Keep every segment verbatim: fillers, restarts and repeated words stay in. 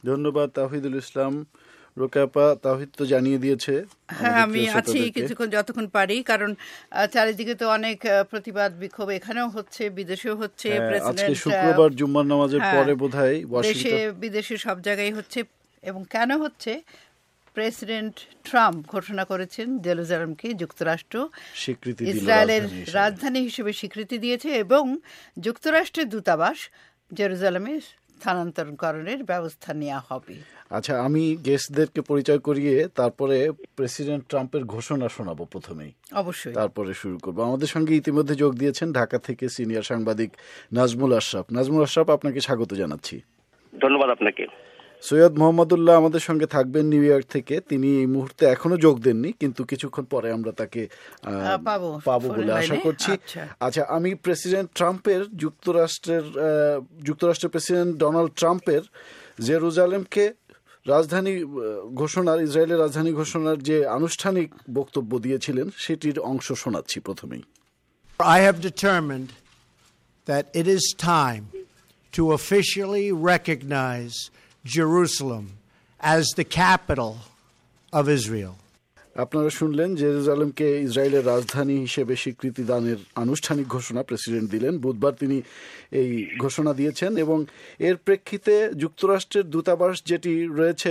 ধন্যবাদ তাওহিদুল ইসলাম। রোকেয়া তাওহিদ তো জানিয়ে দিয়েছে। হ্যাঁ, আমি আছি কিছুক্ষণ যতক্ষণ পারি, কারণ চারিদিকে তো অনেক প্রতিবাদ বিক্ষোভ এখানেও হচ্ছে, বিদেশেও হচ্ছে। আজকে শুক্রবার জুম্মার নামাজের পরে বোধহয় দেশে বিদেশে সব জায়গায় হচ্ছে। এবং কেন হচ্ছে? প্রেসিডেন্ট ট্রাম্প ঘোষণা করেছেন জেরুজালেমকে যুক্তরাষ্ট্র ইসরায়েলের রাজধানী হিসেবে স্বীকৃতি দিয়েছে এবং যুক্তরাষ্ট্রের দূতাবাস জেরুজালেমে স্থানান্তরকরণের ব্যবস্থা নেওয়া হবে। আচ্ছা, আমি গেস্টদেরকে পরিচয় করিয়ে তারপরে প্রেসিডেন্ট ট্রাম্পের ঘোষণা শোনাবো প্রথমেই, অবশ্যই তারপরে শুরু করবো। আমাদের সঙ্গে ইতিমধ্যে যোগ দিয়েছেন ঢাকা থেকে সিনিয়র সাংবাদিক নাজমুল আশরাফ। নাজমুল আশরাফ, আপনাকে স্বাগত জানাচ্ছি। ধন্যবাদ আপনাকে। সৈয়দ মোহাম্মদুল্লাহ আমাদের সঙ্গে থাকবেন নিউ ইয়র্ক থেকে। তিনি এই মুহূর্তে এখনো যোগ দেননি, কিন্তু কিছুক্ষণ পরে আমরা তাকে পাবো বলে আশা করছি। আচ্ছা, আমি প্রেসিডেন্ট ট্রাম্পের যুক্তরাষ্ট্রের যুক্তরাষ্ট্রের প্রেসিডেন্ট ডোনাল্ড ট্রাম্পের জেরুজালেমকে রাজধানী ঘোষণার ইসরায়েলের রাজধানী ঘোষণার যে আনুষ্ঠানিক বক্তব্য দিয়েছিলেন সেটির অংশ শোনাচ্ছি প্রথমেই। I have determined that it is time to officially recognize Jerusalem as the capital of Israel. আপনারা শুনলেন, জেরুজালেমকে ইসরায়েলের রাজধানী হিসেবে স্বীকৃতি দানের আনুষ্ঠানিক ঘোষণা প্রেসিডেন্ট দিলেন। বুধবার তিনি এই ঘোষণা দিয়েছেন এবং এর প্রেক্ষিতে যুক্তরাষ্ট্রের দূতাবাস যেটি রয়েছে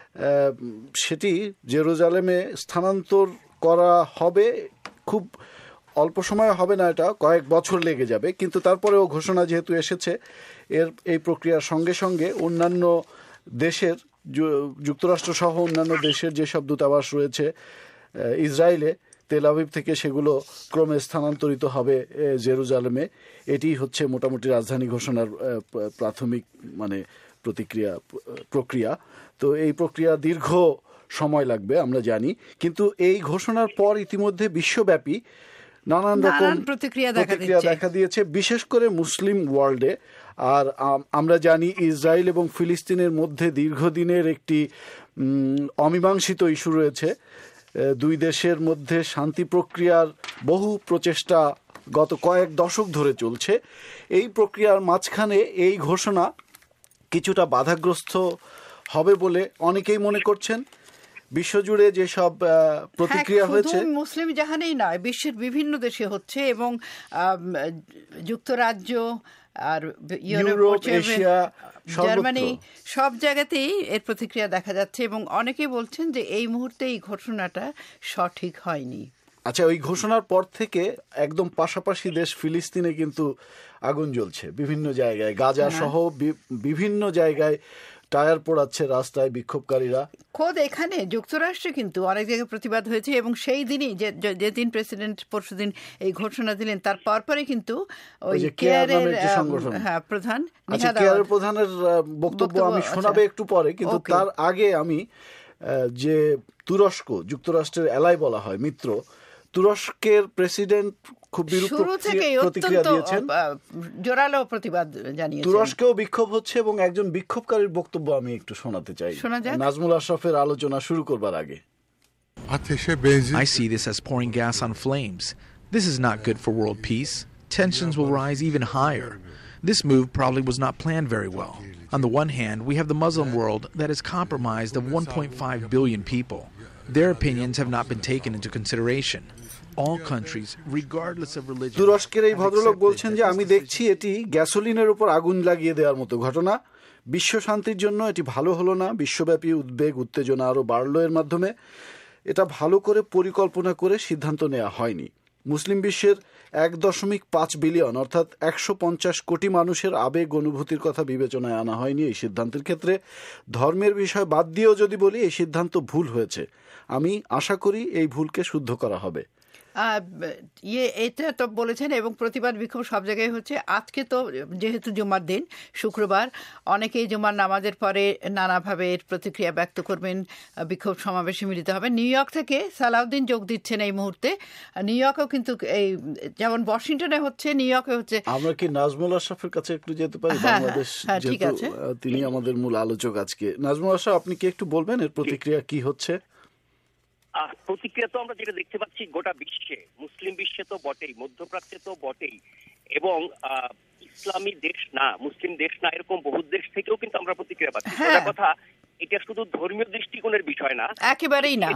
সেটি জেরুজালেমে স্থানান্তর করা হবে। খুব অল্প সময় হবে না, এটা কয়েক বছর লেগে যাবে, কিন্তু তারপরেও ঘোষণা যেহেতু এসেছে, এর এই প্রক্রিয়ার সঙ্গে সঙ্গে অন্যান্য দেশের যুক্তরাষ্ট্র সহ অন্যান্য দেশের যেসব দূতাবাস রয়েছে ইসরায়েলে, তেল আভিভ থেকে সেগুলো ক্রমে স্থানান্তরিত হবে জেরুজালেমে। এটি হচ্ছে মোটামুটি রাজধানী ঘোষণার প্রাথমিক মানে প্রতিক্রিয়া প্রক্রিয়া। তো এই প্রক্রিয়া দীর্ঘ সময় লাগবে আমরা জানি, কিন্তু এই ঘোষণার পর ইতিমধ্যে বিশ্বব্যাপী নানান রকম প্রতিক্রিয়া দেখা দিয়েছে, বিশেষ করে মুসলিম ওয়ার্ল্ডে। আর আমরা জানি ইসরায়েল এবং ফিলিস্তিনের মধ্যে দীর্ঘদিনের একটি অমীমাংসিত ইস্যু রয়েছে। দুই দেশের মধ্যে শান্তি প্রক্রিয়ার বহু প্রচেষ্টা গত কয়েক দশক ধরে চলছে। এই প্রক্রিয়ার মাঝখানে এই ঘোষণা কিছুটা বাধাগ্রস্ত হবে বলে অনেকেই মনে করছেন। বিশ্বজুড়ে যেসব প্রতিক্রিয়া হয়েছে, মুসলিম জাহানেই নয়, বিশ্বের বিভিন্ন দেশে হচ্ছে এবং যুক্তরাজ্য আর ইউরোপ, এশিয়া, জার্মানি সব জায়গাতেই এর প্রতিক্রিয়া দেখা যাচ্ছে এবং অনেকেই বলছেন যে এই মুহূর্তে এই ঘোষণাটা সঠিক হয়নি। আচ্ছা, ওই ঘোষণার পর থেকে একদম পাশাপাশি দেশ ফিলিস্তিনে কিন্তু আগুন জ্বলছে বিভিন্ন জায়গায়, গাজা সহ বিভিন্ন জায়গায় টায়ার পোড়াচ্ছে রাস্তায় বিক্ষোভকারীরা। খোদ এখানে যুক্তরাষ্ট্রে কিন্তু অনেক জায়গায় প্রতিবাদ হয়েছে এবং সেই দিনই যেদিন প্রেসিডেন্ট পরশুদিন এই ঘোষণা দিলেন তার পরপরই কিন্তু ওই কেয়ারের প্রধান কেয়ারের প্রধানের বক্তব্য আমি শোনাবে একটু পরে, কিন্তু তার আগে আমি যে তুরস্ক যুক্তরাষ্ট্রের এলাই বলা হয় মিত্র, তুরস্কের প্রেসিডেন্ট খুব বিরূপ প্রতিক্রিয়া দিয়েছেন, জোরালো প্রতিবাদ জানিয়েছেন। তুরস্কেও বিক্ষোভ হচ্ছে এবং একজন বিক্ষোভকারীর বক্তব্য আমি একটু শোনাতে চাই নাজমুল আশরাফের আলোচনা শুরু করবার আগে। I see this as pouring gas on flames. This is not good for world peace. Tensions will rise even higher. This move probably was not planned very well. On the one hand, we have the Muslim world that is comprised of one point five billion people. Their opinions have not been taken into consideration. All countries, regardless of religion. তুরস্কের এই ভদ্রলোক বলছেন যে আমি দেখছি এটি গ্যাসোলিনের উপর আগুন লাগিয়ে দেওয়ার মতো ঘটনা। বিশ্ব শান্তির জন্য এটি ভালো হলো না। বিশ্বব্যাপী উদ্বেগ উত্তেজনা আরও বাড়ল এর মাধ্যমে। এটা ভালো করে পরিকল্পনা করে সিদ্ধান্ত নেওয়া হয়নি। মুসলিম বিশ্বের এক দশমিক পাঁচ বিলিয়ন অর্থাৎ একশো পঞ্চাশ কোটি মানুষের আবেগ অনুভূতির কথা বিবেচনায় আনা হয়নি এই সিদ্ধান্তের ক্ষেত্রে। ধর্মের বিষয় বাদ দিয়েও যদি বলি, এই সিদ্ধান্ত ভুল হয়েছে। আমি আশা করি এই ভুলকে শুদ্ধ করা হবে। ইয়ে এটা তো বলেছেন এবং প্রতিবাদ বিক্ষোভ সব জায়গায় হচ্ছে। আজকে তো যেহেতু জুমার দিন, শুক্রবার, অনেকেই জুমার নামাজের পরে নানাভাবে এর প্রতিক্রিয়া ব্যক্ত করবেন, বিক্ষোভ সমাবেশে মিলিত হবেন। নিউ ইয়র্ক থেকে সালাউদ্দিন যোগ দিচ্ছেন এই মুহূর্তে। নিউ ইয়র্কেও কিন্তু এই যেমন ওয়াশিংটনে হচ্ছে, নিউ ইয়র্কে হচ্ছে। আমরা কি নাজমুল আশরাফের কাছে একটু যেতে পারি? বাংলাদেশ যেহেতু তিনি আমাদের মূল আলোচক আজকে। নাজমুল আশরাফ, আপনি কি একটু বলবেন এর প্রতিক্রিয়া কি হচ্ছে? প্রতিক্রিয়া তো আমরা যেটা দেখতে পাচ্ছি গোটা বিশ্বে, মুসলিম বিশ্বে তো বটেই, মধ্যপ্রাচ্যে তো বটেই, এবং ইসলামী দেশ না, মুসলিম দেশ না, এরকম বহু দেশ থেকেও কিন্তু আমরা প্রতিক্রিয়া পাচ্ছি। হ্যাঁ। সোজা কথা, এটা শুধু ধর্মীয় দৃষ্টিকোণের বিষয় না, একেবারেই না,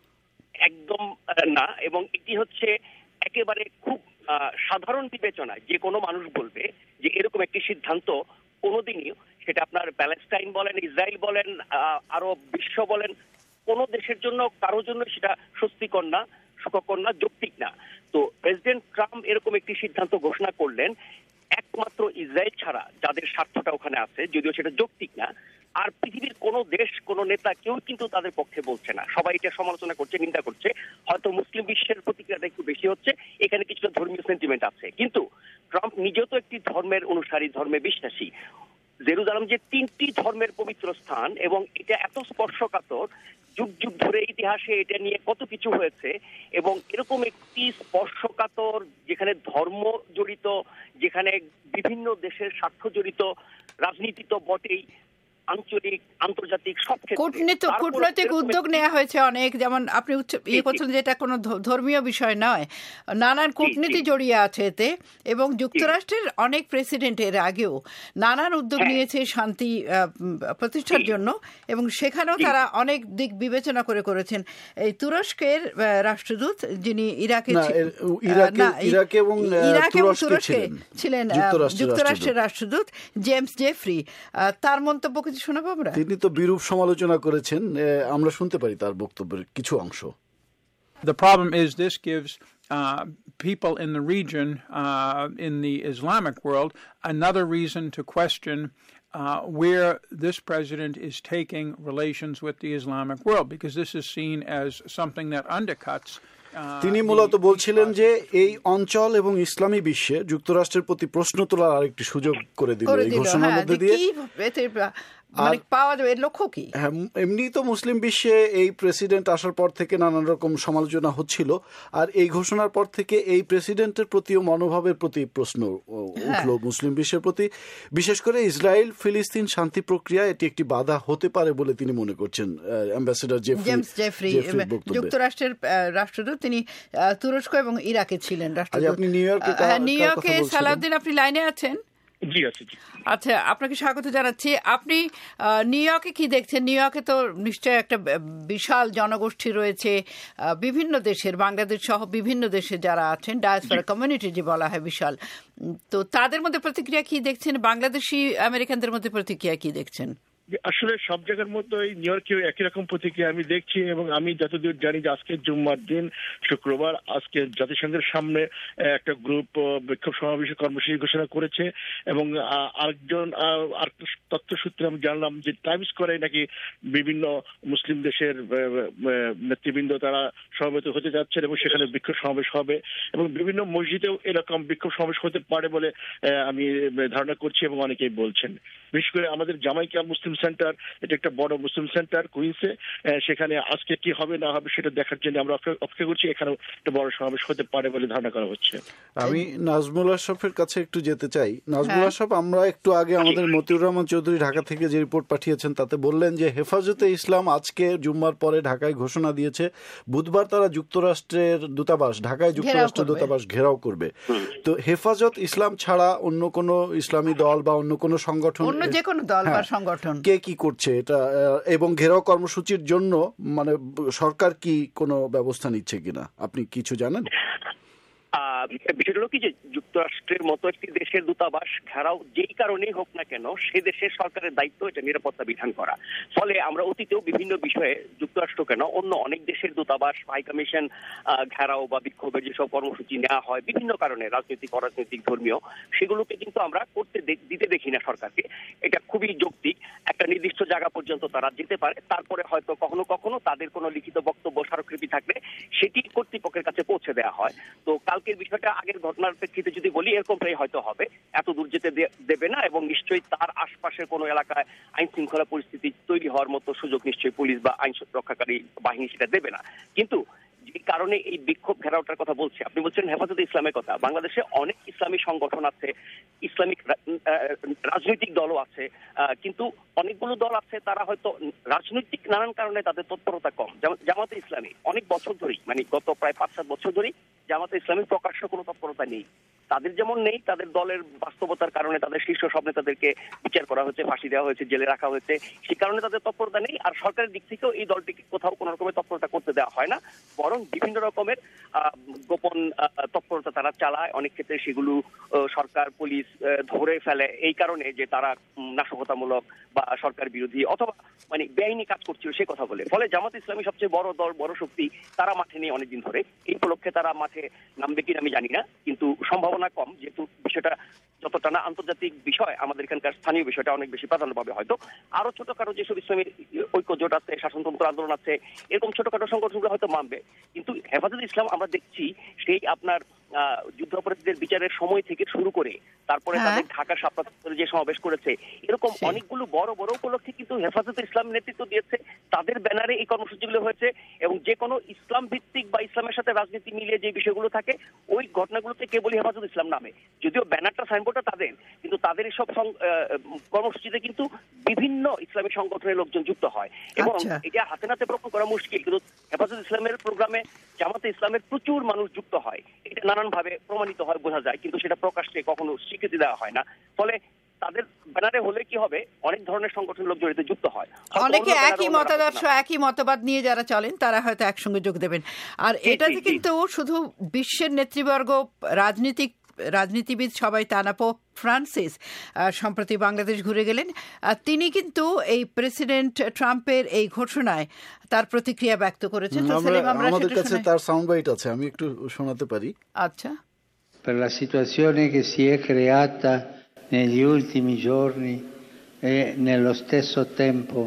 একদম আহ, না। এবং এটি হচ্ছে একেবারে খুব আহ, সাধারণ বিবেচনা যে কোনো মানুষ বলবে যে এরকম একটি সিদ্ধান্ত কোনোদিনই, সেটা আপনার প্যালেস্টাইন বলেন, ইসরায়েল বলেন, আহ, আরব বিশ্ব বলেন, কোন দেশের জন্য, কারোর জন্য সেটা স্বস্তিকর না, সুখকর না, যৌক্তিক না। তো প্রেসিডেন্ট ট্রাম্প এরকম একটি সিদ্ধান্ত ঘোষণা করলেন একমাত্র ইসরায়েল ছাড়া, যাদের স্বার্থটা ওখানে আছে, যদিও সেটা যৌক্তিক না। আর পৃথিবীর কোন দেশ, কোন নেতা কেউ কিন্তু তাদের পক্ষে বলছে না, সবাই এটা সমালোচনা করছে, নিন্দা করছে। হয়তো মুসলিম বিশ্বের প্রতিক্রিয়াটা একটু বেশি হচ্ছে, এখানে কিছুটা ধর্মীয় সেন্টিমেন্ট আছে। কিন্তু ট্রাম্প নিজেও তো একটি ধর্মের অনুসারী, ধর্মে বিশ্বাসী। জেরুজালেম যে তিনটি ধর্মের পবিত্র স্থান, এবং এটা এত স্পর্শকাতর, যুগ যুগ ধরে ইতিহাসে এটা নিয়ে কত কিছু হয়েছে, এবং এরকম একটি স্পর্শকাতর, যেখানে ধর্ম জড়িত, যেখানে বিভিন্ন দেশের স্বার্থ জড়িত, রাজনীতি তো বটেই, আঞ্চলিক, আন্তর্জাতিক সব ক্ষেত্রে কূটনীতি কূটনৈতিক উদ্যোগ নেওয়া হয়েছে অনেক, যেমন আপনি উচ্চ ইয়ে করছেন যে এটা কোনো ধ- ধর্মীয় বিষয় নয়, নানান কূটনীতি জড়িয়ে আছে এতে। এবং যুক্তরাষ্ট্রের অনেক প্রেসিডেন্ট এর আগেও নানান উদ্যোগ হ্যাঁ। নিয়েছে শান্তি আহ, উম, প্রতিষ্ঠার জি। জন্য, এবং সেখানেও তারা অনেক দিক বিবেচনা করে করেছেন। এই তুরস্কের আহ, রাষ্ট্রদূত, যিনি ইরাকে না, ছি- এর- ইরাকে- না, ই- ইরাকে এবং, আহ, ইরাকে এবং তুরস্কে তুরস্কে ছিলেন। ছিলেন আহ, যুক্তরাষ্ট্রের যুক্তরাষ্ট্রের রাষ্ট্রদূত জেমস জেফরি। আহ, তার মন্তব্য কিছু শোনাবো আমরা। তিনি তো বিরূপ সমালোচনা করেছেন, আহ, আমরা শুনতে পারি তার বক্তব্যের কিছু অংশ। The problem is this gives uh, people in the region, uh, in the Islamic world, another reason to question uh, where this president is taking relations with the Islamic world, because this is seen as something that undercuts. uh, তিনি the মূলত peace বলছিলেন যে process. এই অঞ্চল এবং ইসলামী বিশ্বে যুক্তরাষ্ট্রের প্রতি প্রশ্ন তোলার আরেকটি সুযোগ করে দিল করে এই দিল, ঘোষণার হ্যাঁ, মধ্যে যে দিয়ে। কি এতে মানে পাওয়া যাবে, এর লক্ষ্য কি? হ্যাঁ, এমনি তো মুসলিম বিশ্বে এই প্রেসিডেন্ট আসার পর থেকে নানান রকম সমালোচনা হচ্ছিল, আর এই ঘোষণার পর থেকে এই প্রেসিডেন্টের প্রতিও মনোভাবের প্রতি প্রশ্ন উঠল মুসলিম বিশ্বের প্রতি। বিশেষ করে ইসরায়েল ফিলিস্তিন শান্তি প্রক্রিয়া এটি একটি বাধা হতে পারে বলে তিনি মনে করছেন। অ্যাম্বাসেডর জেমস জেফরি যুক্তরাষ্ট্রের আহ, রাষ্ট্রদূত, তিনি আহ, তুরস্ক এবং ইরাকে ছিলেন রাষ্ট্রদূত। আপনি নিউ ইয়র্কে আহ, কার- হ্যাঁ, নিউ কার ইয়র্কে কথা বলছিলেন? সালাউদ্দিন, আপনি লাইনে আছেন? জি আছে জি। আচ্ছা, আপনাকে স্বাগত জানাচ্ছি। আপনি আহ, নিউ ইয়র্কে কি দেখছেন? নিউ ইয়র্কে তো নিশ্চয়ই একটা আহ, বিশাল জনগোষ্ঠী রয়েছে, আহ, বিভিন্ন দেশের, বাংলাদেশ সহ বিভিন্ন দেশে যারা আছেন, ডায়াসপোরা কমিউনিটি যে বলা হয় বিশাল। উম, তো তাদের মধ্যে প্রতিক্রিয়া কি দেখছেন? বাংলাদেশি আমেরিকানদের মধ্যে প্রতিক্রিয়া কি দেখছেন? আসলে সব জায়গার মতো নিউ ইয়র্কেও একই রকম প্রতিক্রিয়া আমি দেখছি, এবং আমি যতদূর জানি যে আজকে জুম্মার দিন, শুক্রবার, আজকে জাতিসংঘের সামনে একটা গ্রুপ বিক্ষোভ সমাবেশ কর্মসূচি ঘোষণা করেছে। এবং আহ, আরেকজন আহ, আর তথ্য সূত্রে আমি জানলাম যে টাইমস স্কোয়ারে নাকি বিভিন্ন মুসলিম দেশের আহ, আহ, নেতৃবৃন্দ তারা সমবেত হতে যাচ্ছেন, এবং সেখানে বিক্ষোভ সমাবেশ হবে, এবং বিভিন্ন মসজিদেও এরকম বিক্ষোভ সমাবেশ হতে পারে বলে আহ, আমি ধারণা করছি, এবং অনেকেই বলছেন। বিশেষ করে আমাদের জামাইকা মুসলিম সেন্টার, এটা একটা বড় মুসলিম সেন্টার কুইন্সে, সেখানে আজকে কি হবে না হবে সেটা দেখার জন্য আমরা অপেক্ষা করছি। এখানেও একটা বড় সমাবেশ হতে পারে বলে ধারণা করা হচ্ছে। আমি নাজমুল আশরাফের কাছে একটু যেতে চাই। নাজমুল আশরাফ, আমরা একটু আগে আমাদের মতিউর রহমান চৌধুরী ঢাকা থেকে যে রিপোর্ট পাঠিয়েছেন তাতে বললেন যে হেফাজতে ইসলাম আজকে জুম্মার পরে ঢাকায় ঘোষণা দিয়েছে বুধবার তারা যুক্তরাষ্ট্রের দূতাবাস, ঢাকায় যুক্তরাষ্ট্রের দূতাবাস ঘেরাও করবে। তো হেফাজত ইসলাম ছাড়া অন্য কোনো ইসলামী দল বা অন্য কোনো সংগঠন, অন্য যে কোনো দল বা সংগঠন কে কি করছে এটা, এবং ঘেরাও কর্মসূচির জন্য মানে সরকার কি কোনো ব্যবস্থা নিচ্ছে কিনা আপনি কিছু জানেন? বিষয়টা হলো কি যে যুক্তরাষ্ট্রের মতো একটি দেশের দূতাবাস ঘেরাও যেই কারণেই হোক না কেন, সে দেশের সরকারের দায়িত্ব এটা নিরাপত্তা বিধান করা। ফলে আমরা অতীতেও বিভিন্ন বিষয়ে যুক্তরাষ্ট্র কেন অন্য অনেক দেশের দূতাবাস, হাই কমিশন ঘেরাও বা বিক্ষোভের যেসব কর্মসূচি নেওয়া হয় বিভিন্ন কারণে, রাজনৈতিক, অরাজনৈতিক, ধর্মীয়, সেগুলোকে কিন্তু আমরা করতে দিতে দেখি না সরকারকে। এটা খুবই যৌক্তিক, একটা নির্দিষ্ট জায়গা পর্যন্ত তারা যেতে পারে, তারপরে হয়তো কখনো কখনো তাদের কোনো লিখিত বক্তব্য, স্মারকলিপি থাকলে সেটি কর্তৃপক্ষের কাছে পৌঁছে দেওয়া হয়। তো কালকের বিষয়টা আগের ঘটনার প্রেক্ষিতে যদি বলি, এরকমটাই হয়তো হবে, এত দূর যেতে দেবে না, এবং নিশ্চয়ই তার আশপাশের কোনো এলাকায় আইন শৃঙ্খলা পরিস্থিতি তৈরি হওয়ার মতো সুযোগ নিশ্চয়ই পুলিশ বা আইন রক্ষাকারী বাহিনী সেটা দেবে না। কিন্তু যে কারণে এই বিক্ষোভ ঘেরাওটার কথা বলছি, আপনি বলছেন হেফাজতে ইসলামের কথা, বাংলাদেশে অনেক ইসলামী সংগঠন আছে, ইসলামিক রাজনৈতিক দলও আছে, কিন্তু অনেকগুলো দল আছে তারা হয়তো রাজনৈতিক নানান কারণে তাদের তৎপরতা কম। যেমন জামাতে ইসলামী অনেক বছর ধরেই, মানে গত প্রায় পাঁচ সাত বছর ধরেই জামাতে ইসলামী প্রকাশ্য কোনো তৎপরতা নেই, তাদের যেমন নেই, তাদের দলের বাস্তবতার কারণে তাদের শীর্ষ সব নেতাদেরকে বিচার করা হয়েছে, ফাঁসি দেওয়া হয়েছে, জেলে রাখা হয়েছে, সেই কারণে তাদের তৎপরতা নেই। আর সরকারের দিক থেকেও এই দলটিকে কোথাও কোনো রকমের তৎপরতা করতে দেওয়া হয় না, বরং বিভিন্ন রকমের গোপন তৎপরতা তারা চালায়। অনেক ক্ষেত্রে সেগুলো সরকার পুলিশ ধরে ফেলে এই কারণে যে তারা নাশকতামূলক বা সরকার বিরোধী অথবা মানে বেআইনি কাজ করছিল সে কথা বলে। ফলে জামাত ইসলামী সবচেয়ে বড় দল, বড় শক্তি, তারা মাঠে নেই অনেকদিন ধরে। এই উপলক্ষে তারা মাঠে নামবে কিনা আমি জানি না, কিন্তু সম্ভাবনা কম, যেহেতু বিষয়টা যতটা না আন্তর্জাতিক বিষয়, আমাদের এখানকার স্থানীয় বিষয়টা অনেক বেশি প্রাধান্য পাবে। হয়তো আরো ছোটখাটো যেসব ইসলামী ঐক্য জোট আছে, শাসনতন্ত্র আন্দোলন আছে, এরকম ছোটখাটো সংগঠনগুলো হয়তো মানবে। কিন্তু হেফাজত ইসলাম আমরা দেখছি সেই আপনার যুদ্ধাপরাধীদের বিচারের সময় থেকে শুরু করে তারপরে তাদের ঢাকা শাপলা যে সমাবেশ করেছে, এরকম অনেকগুলো বড় বড় উপলক্ষে কিন্তু হেফাজত ইসলাম নেতৃত্ব দিয়েছে, তাদের ব্যানারে এই কর্মসূচিগুলো হয়েছে। এবং যে কোনো ইসলাম ভিত্তিক বা ইসলামের সাথে রাজনীতি মিলিয়ে যে বিষয়গুলো থাকে ওই ঘটনাগুলোতে কেবলই হেফাজত ইসলাম নামে, যদিও ব্যানারটা সাইনবোর্ডটা তাদের, কিন্তু তাদের এইসব কর্মসূচিতে কিন্তু বিভিন্ন ইসলামী সংগঠনের লোকজন যুক্ত হয় এবং এটা হাতে নাতে প্রমাণ করা মুশকিল, কিন্তু হেফাজত ইসলামের প্রোগ্রামে জামাতে ইসলামের প্রচুর মানুষ যুক্ত হয়, এটা নানান ভাবে প্রমাণিত হয়, বোঝা যায়, কিন্তু সেটা প্রকাশ্যে কখনো স্বীকৃতি দেওয়া হয় না। ফলে তাদের ব্যানারে হলে কি হবে, অনেক ধরনের সংগঠনের লোক জড়িত যুক্ত হয়, অনেকে একই মতাদর্শ একই মতবাদ নিয়ে যারা চলেন তারা হয়তো একসঙ্গে যোগ দেবেন। আর এটাতে কিন্তু শুধু বিশ্বের নেতৃবর্গ, রাজনীতিক রাজনীতিবিদ সবাই তা না। পোপ ফ্রান্সিস সম্প্রতি বাংলাদেশ ঘুরে গেলেন, তিনি কিন্তু এই প্রেসিডেন্ট ট্রাম্পের এই ঘোষণায় তার প্রতিক্রিয়া ব্যক্ত করেছেন। আমাদের কাছে তার সাউন্ড বাইট আছে, আমি একটু শোনাতে পারি। আচ্ছা। Per la situazione che si è creata negli ultimi giorni e nello stesso tempo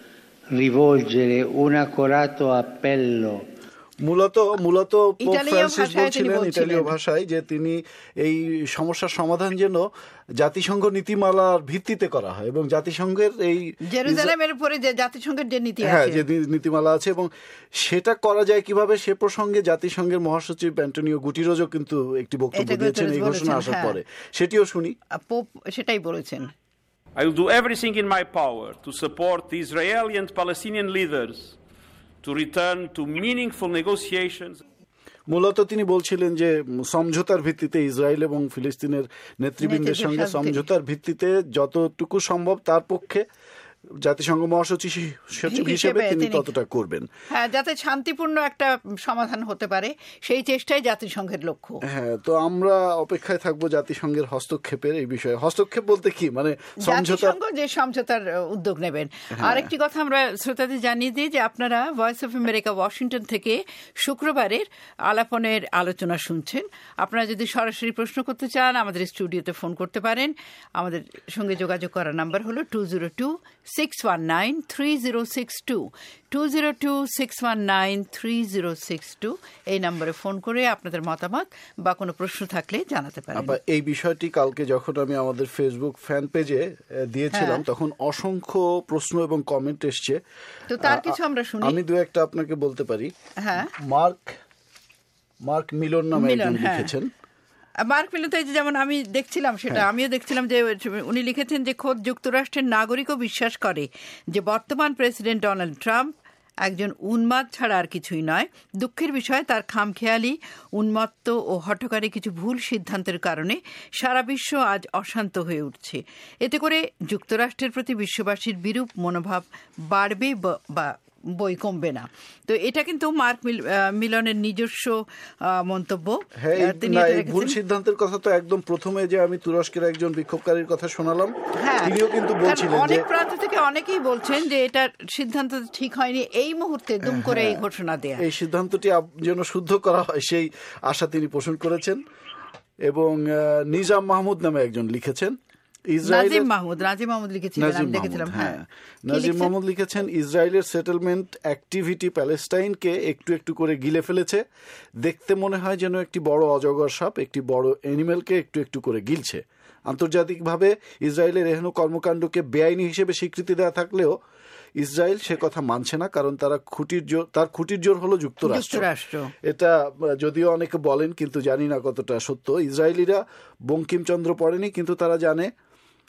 rivolgere un accorato appello মূলত মূলত পোপ ফ্রান্সিস বলছিলেন ইতালীয় ভাষায় যে তিনি এই সমস্যার সমাধান যেন জাতিসংঘ নীতিমালার ভিত্তিতে করা হয় এবং জাতিসংঘের এই জেরুজালেমের উপরে যে জাতিসংঘের যে নীতি হ্যাঁ যে নীতিমালা আছে এবং সেটা করা যায় কিভাবে সে প্রসঙ্গে জাতিসংঘের মহাসচিব অ্যান্টোনিও গুটেরেসও কিন্তু একটি বক্তব্য দিয়েছেন এই ঘোষণা আসার পরে, সেটিও শুনি। পোপ সেটাই বলেছেন, I will do everything in my power to support the Israeli and Palestinian leaders to return to meaningful negotiations. মূলত তিনি বলছিলেন যে সমঝোতার ভিত্তিতে ইসরায়েল এবং ফিলিস্তিনের নেতৃবৃন্দের সঙ্গে সমঝোতার ভিত্তিতে যতটুকু সম্ভব তার পক্ষে জাতিসংঘ মহাসচিব হিসেবে তিনি ততটা করবেন, হ্যাঁ, যাতে শান্তিপূর্ণ একটা সমাধান হতে পারে সেই চেষ্টাই জাতিসংঘের লক্ষ্য। হ্যাঁ, তো আমরা অপেক্ষায় থাকবো জাতিসংঘের হস্তক্ষেপের এই বিষয়ে। হস্তক্ষেপ বলতে কি, মানে জাতিসংঘ যে সমঝোতার উদ্যোগ নেবেন। আরেকটি কথা আমরা শ্রোতাদের জানিয়ে দিই যে আপনারা ভয়েস অফ আমেরিকা ওয়াশিংটন থেকে শুক্রবারের আলাপনের আলোচনা শুনছেন। আপনারা যদি সরাসরি প্রশ্ন করতে চান আমাদের স্টুডিওতে ফোন করতে পারেন। আমাদের সঙ্গে যোগাযোগ করার নাম্বার হলো two zero two six one nine three zero six two two zero two six one nine three zero six two এই নম্বরে ফোন করে আপনাদের মতামত বা কোনো প্রশ্ন থাকলে জানাতে পারেন। এই বিষয়টি কালকে যখন আমি আমাদের ফেসবুক ফ্যান পেজে দিয়েছিলাম তখন অসংখ্য প্রশ্ন এবং কমেন্ট এসছে, তো তার কিছু আমরা শুনি। আমি দু একটা আপনাকে বলতে পারি। হ্যাঁ, মার্ক মার্ক মিলন নামে একজন লিখেছেন। মার্ক মিলন তো যেমন আমি দেখছিলাম সেটা আমিও দেখছিলাম যে উনি লিখেছেন যে খোদ যুক্তরাষ্ট্রের নাগরিকও বিশ্বাস করে যে বর্তমান প্রেসিডেন্ট ডোনাল্ড ট্রাম্প একজন উন্মাদ ছাড়া আর কিছুই নয়। দুঃখের বিষয় তার খামখেয়ালি, উন্মত্ত ও হঠকারী কিছু ভুল সিদ্ধান্তের কারণে সারা বিশ্ব আজ অশান্ত হয়ে উঠছে। এতে করে যুক্তরাষ্ট্রের প্রতি বিশ্ববাসীর বিরূপ মনোভাব বাড়বে বা বই কমবে না। তো এটা কিন্তু মার্ক মিলনের নিজস্ব মন্তব্য। ভুল সিদ্ধান্তের কথা তো একদম প্রথমে যে আমি তুরস্কের একজন বিক্ষোভকারীর কথা শোনালাম, তিনিও কিন্তু বলছিলেন অনেক প্রান্ত থেকে অনেকেই বলছেন যে এটা সিদ্ধান্ত ঠিক হয়নি, এই মুহূর্তে দুম করে এই ঘোষণা দেয়া, এই সিদ্ধান্তটি যেন শুদ্ধ করা হয় সেই আশা তিনি পোষণ করেছেন। এবং নিজাম মাহমুদ নামে একজন লিখেছেন, নাজিম মাহমুদ নাজিম মাহমুদ লিখেছিলেন, আমি দেখেছিলাম। হ্যাঁ, নাজিম মাহমুদ লিখেছেন, ইসরায়েলের সেটেলমেন্ট অ্যাক্টিভিটি প্যালেস্টাইনকে একটু একটু করে গিলে ফেলেছে। দেখতে মনে হয় যেন একটি বড় অজগর সাপ একটি বড় অ্যানিমেলকে একটু একটু করে গিলছে। আন্তর্জাতিকভাবে ইসরায়েলের এহেন কর্মকাণ্ডকে বেআইনি হিসেবে স্বীকৃতি দেওয়া থাকলেও ইসরায়েল সে কথা মানছে না, কারণ তারা খুঁটির জোর তার খুঁটির জোর হলো যুক্তরাষ্ট্র। এটা যদিও অনেকে বলেন, কিন্তু জানি না কতটা সত্য। ইসরায়েলিরা বঙ্কিমচন্দ্র পড়েনি, কিন্তু তারা জানে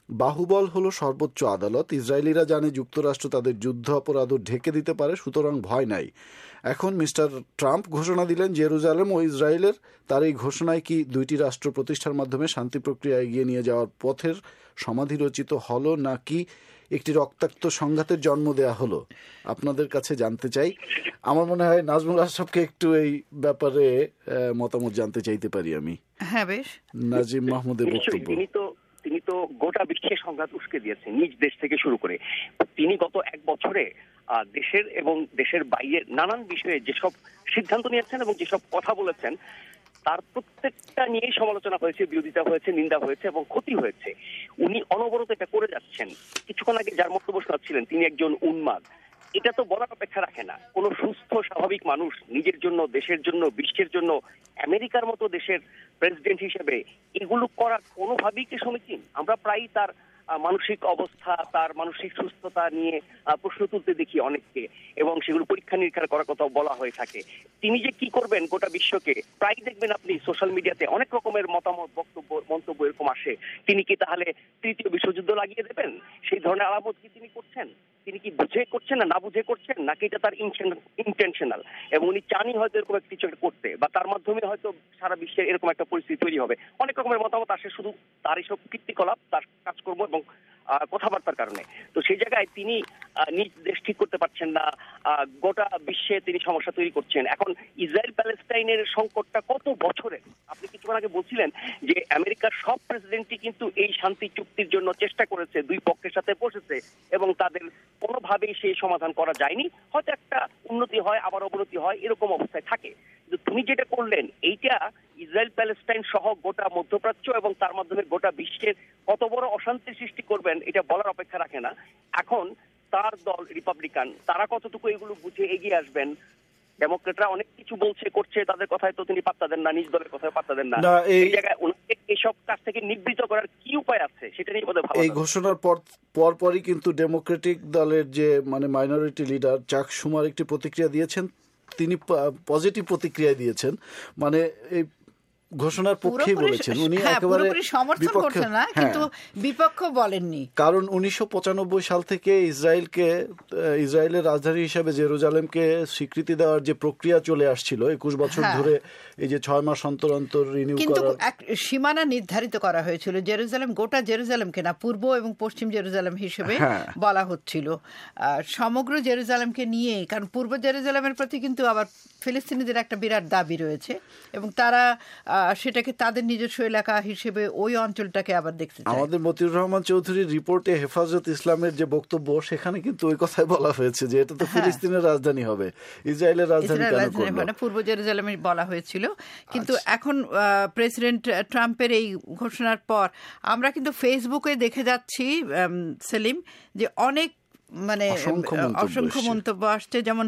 বাহুবল হলো সর্বোচ্চ আদালত। ইসরায়েলিরা জানে যুক্তরাষ্ট্র তাদের যুদ্ধ অপরাধও ঢেকে দিতে পারে, সুতরাং ভয় নাই। এখন মিস্টার ট্রাম্প ঘোষণা দিলেন জেরুজালেম ও ইসরায়েলের। তার এই ঘোষণায় কি দুইটি রাষ্ট্র প্রতিষ্ঠার মাধ্যমে শান্তি প্রক্রিয়া এগিয়ে নিয়ে যাওয়ার পথের সমাধি রচিত হলো, নাকি একটি রক্তাক্ত সংঘাতের জন্ম দেয়া হলো? আপনাদের কাছে জানতে চাই। আমার মনে হয় নাজমুল আশরাফকে একটু এই ব্যাপারে মতামত জানতে চাইতে পারি আমি। হ্যাঁ, বেশ। নাজিম মাহমুদের বক্তব্য। তিনি তো তিনি তো গোটা বিশ্বে সংঘাত উস্কে দিয়েছেন, নিজ দেশ থেকে শুরু করে। তিনি গত এক বছরে দেশের এবং দেশের বাইরের নানান বিষয়ে যেসব সিদ্ধান্ত নিয়েছেন এবং যেসব কথা বলেছেন, তার প্রত্যেকটা নিয়েই সমালোচনা হয়েছে, বিরোধিতা হয়েছে, নিন্দা হয়েছে এবং ক্ষতি হয়েছে। উনি অনবরত এটা করে যাচ্ছেন। কিছুক্ষণ আগে যার বক্তব্য শোনাচ্ছিলেন তিনি একজন উন্মাদ, এটা তো বলার অপেক্ষা রাখে না। কোন সুস্থ স্বাভাবিক মানুষ নিজের জন্য, দেশের জন্য, বিশ্বের জন্য, আমেরিকার মতো দেশের প্রেসিডেন্ট হিসেবে এগুলো করা কোনোভাবেই কি সমীচীন? আমরা প্রায়ই তার মানসিক অবস্থা, তার মানসিক সুস্থতা নিয়ে প্রশ্ন তুলতে দেখি অনেককে, এবং সেগুলো পরীক্ষা নিরীক্ষা করার কথা বলা হয়ে থাকে। তিনি যে কি করবেন গোটা বিশ্বকে, প্রায় দেখবেন আপনি সোশ্যাল মিডিয়াতে অনেক রকমের মতামত, বক্তব্য, মন্তব্য এরকম আসে। তিনি কি তাহলে তৃতীয় বিশ্বযুদ্ধ লাগিয়ে দেবেন? সেই ধরনের আলামত কি তিনি করছেন? তিনি কি বুঝে করছেন না না বুঝে করছেন, নাকি এটা তার ইন্টেনশনাল এবং উনি চানই হয়তো এরকম কিছু একটা করতে, বা তার মাধ্যমে হয়তো সারা বিশ্বে এরকম একটা পরিস্থিতি তৈরি হবে? অনেক রকমের মতামত আসে শুধু তার এইসব কীর্তিকলাপ, তার কাজকর্ম এবং কথাবার্তার কারণে। তো সেই জায়গায় তিনি নিজ দেশ ঠিক করতে পারছেন না, গোটা বিশ্বে তিনি সমস্যা তৈরি করছেন। এখন ইসরায়েল প্যালেস্টাইনের সংকটটা কত বছরের, আপনি কিছুক্ষণ আগে বলছিলেন যে আমেরিকার সব প্রেসিডেন্টই কিন্তু এই শান্তি চুক্তির জন্য চেষ্টা করেছে, দুই পক্ষের সাথে বসেছে এবং তাদের কোনোভাবেই সেই সমাধান করা যায়নি। হয়তো একটা উন্নতি হয়, আবার অবনতি হয়, এরকম অবস্থায় থাকে। কিন্তু তুমি যেটা করলেন, এইটা ইসরায়েল প্যালেস্টাইন সহ গোটা মধ্যপ্রাচ্য এবং তার মাধ্যমে গোটা বিশ্বের কত বড় অশান্তির সৃষ্টি করবেন এটা বলার অপেক্ষা রাখে না। এখন তার দল রিপাবলিকান, তারা কতটুকু এগুলো বুঝে এগিয়ে আসবেন? ডেমোক্রেটরা অনেক কিছু বলছে, করছে, তাদের কথায় তো তিনি পাত্তা দেন না, নিজ দলের কথায় পাত্তা দেন না। এই জায়গায় এইসব কাজ থেকে নিবৃত্ত করার কি উপায় আছে সেটা নিয়ে বোধহয় ভাবা। এই ঘোষণার পর পরপরই কিন্তু ডেমোক্রেটিক দলের যে মানে মাইনরিটি লিডার চাক শুমার একটি প্রতিক্রিয়া দিয়েছেন। তিনি পজিটিভ প্রতিক্রিয়া দিয়েছেন, মানে এই ঘোষণার পক্ষে বলেছেন। উনি একেবারে সমর্থন করছেন না, কিন্তু বিপক্ষ বলেননি। কারণ উনিশশো পঁচানব্বই সাল থেকে ইসরায়েলকে, ইসরায়েলের রাজধানী হিসেবে জেরুজালেমকে স্বীকৃতি দেওয়ার যে প্রক্রিয়া চলে আসছিল একুশ বছর ধরে, এই যে ছয় মাস অন্তর অন্তর রিনিউ করার সীমানা নির্ধারিত করা হয়েছিল। জেরুজালেম, গোটা জেরুজালেমকে না, পূর্ব এবং পশ্চিম জেরুজালেম হিসেবে বলা হচ্ছিল, সমগ্র জেরুজালেমকে নিয়ে। কারণ পূর্ব জেরুজালেমের প্রতি কিন্তু আবার ফিলিস্তিনিদের একটা বিরাট দাবি রয়েছে এবং তারা সেটাকে তাদের নিজস্ব এলাকা হিসেবে ওই অঞ্চলটাকে আবার দেখতে চায়। আমাদের মতিউর রহমান চৌধুরীর রিপোর্টে হেফাজত ইসলামের যে বক্তব্য, সেখানে কিন্তু ওই কথাই বলা হয়েছে যে এটা তো ফিলিস্তিনের রাজধানী হবে, ইসরায়েলের রাজধানী কেন করলো? মানে পূর্ব জেরুজালেমে বলা হয়েছিল। কিন্তু এখন প্রেসিডেন্ট ট্রাম্পের এই ঘোষণার পর আমরা কিন্তু ফেসবুকে দেখে যাচ্ছি সেলিম, যে অনেক মানে অসংখ্য মন্তব্য আসছে। যেমন